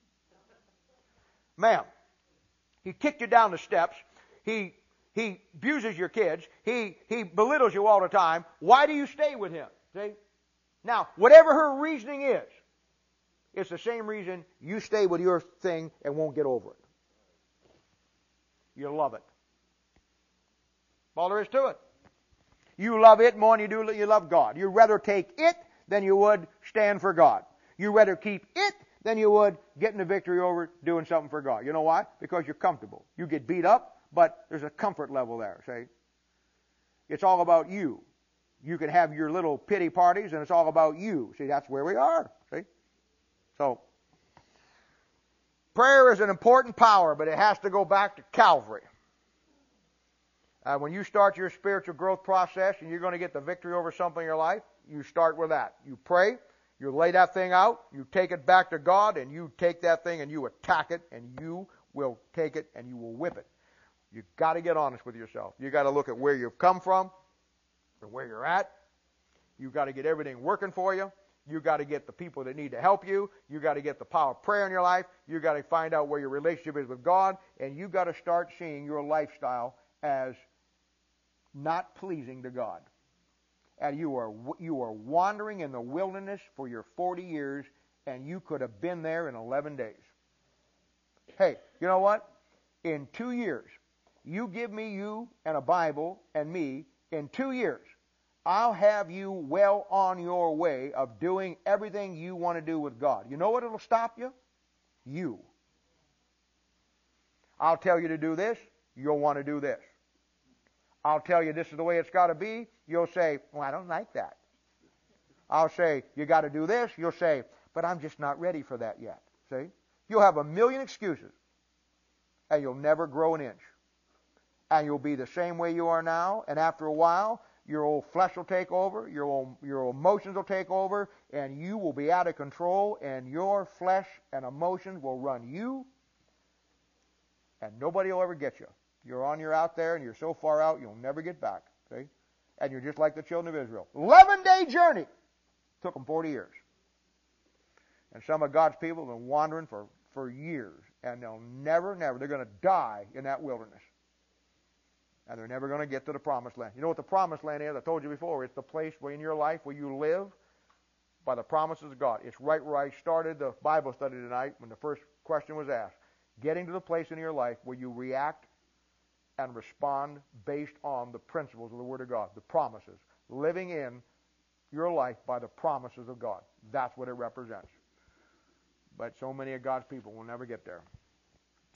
Ma'am, he kicked you down the steps. He he abuses your kids. He he belittles you all the time. Why do you stay with him? See? Now, whatever her reasoning is, it's the same reason you stay with your thing and won't get over it. You love it. All there is to it. You love it more than you do you love God. You'd rather take it than you would stand for God. You'd rather keep it than you would getting the victory over doing something for God. You know why? Because you're comfortable. You get beat up, but there's a comfort level there, see? It's all about you. You can have your little pity parties, and it's all about you. See, that's where we are. See? So, prayer is an important power, but it has to go back to Calvary. Uh, when you start your spiritual growth process and you're going to get the victory over something in your life, you start with that. You pray, you lay that thing out, you take it back to God, and you take that thing and you attack it, and you will take it and you will whip it. You've got to get honest with yourself. You've got to look at where you've come from, where you're at. You've got to get everything working for you. You've got to get the people that need to help you. You've got to get the power of prayer in your life. You've got to find out where your relationship is with God. And you've got to start seeing your lifestyle as not pleasing to God. And you are you are wandering in the wilderness for your forty years, and you could have been there in eleven days. Hey, you know what? In two years, you give me you and a Bible and me, in two years, I'll have you well on your way of doing everything you want to do with God. You know what will stop you? You. I'll tell you to do this, you'll want to do this. I'll tell you this is the way it's got to be, you'll say, well, I don't like that. I'll say, you got to do this, you'll say, but I'm just not ready for that yet. See? You'll have a million excuses. and you'll never grow an inch. And you'll be the same way you are now, and after a while, your old flesh will take over, your old, your emotions will take over, and you will be out of control, and your flesh and emotions will run you, and nobody will ever get you. You're on your out there, and you're so far out, you'll never get back. See? And you're just like the children of Israel. eleven-day journey. Took them forty years. And some of God's people have been wandering for, for years, and they'll never, never, they're going to die in that wilderness. And they're never going to get to the promised land. You know what the promised land is? I told you before. It's the place where in your life where you live by the promises of God. It's right where I started the Bible study tonight when the first question was asked. Getting to the place in your life where you react and respond based on the principles of the Word of God, the promises. Living in your life by the promises of God. That's what it represents. But so many of God's people will never get there.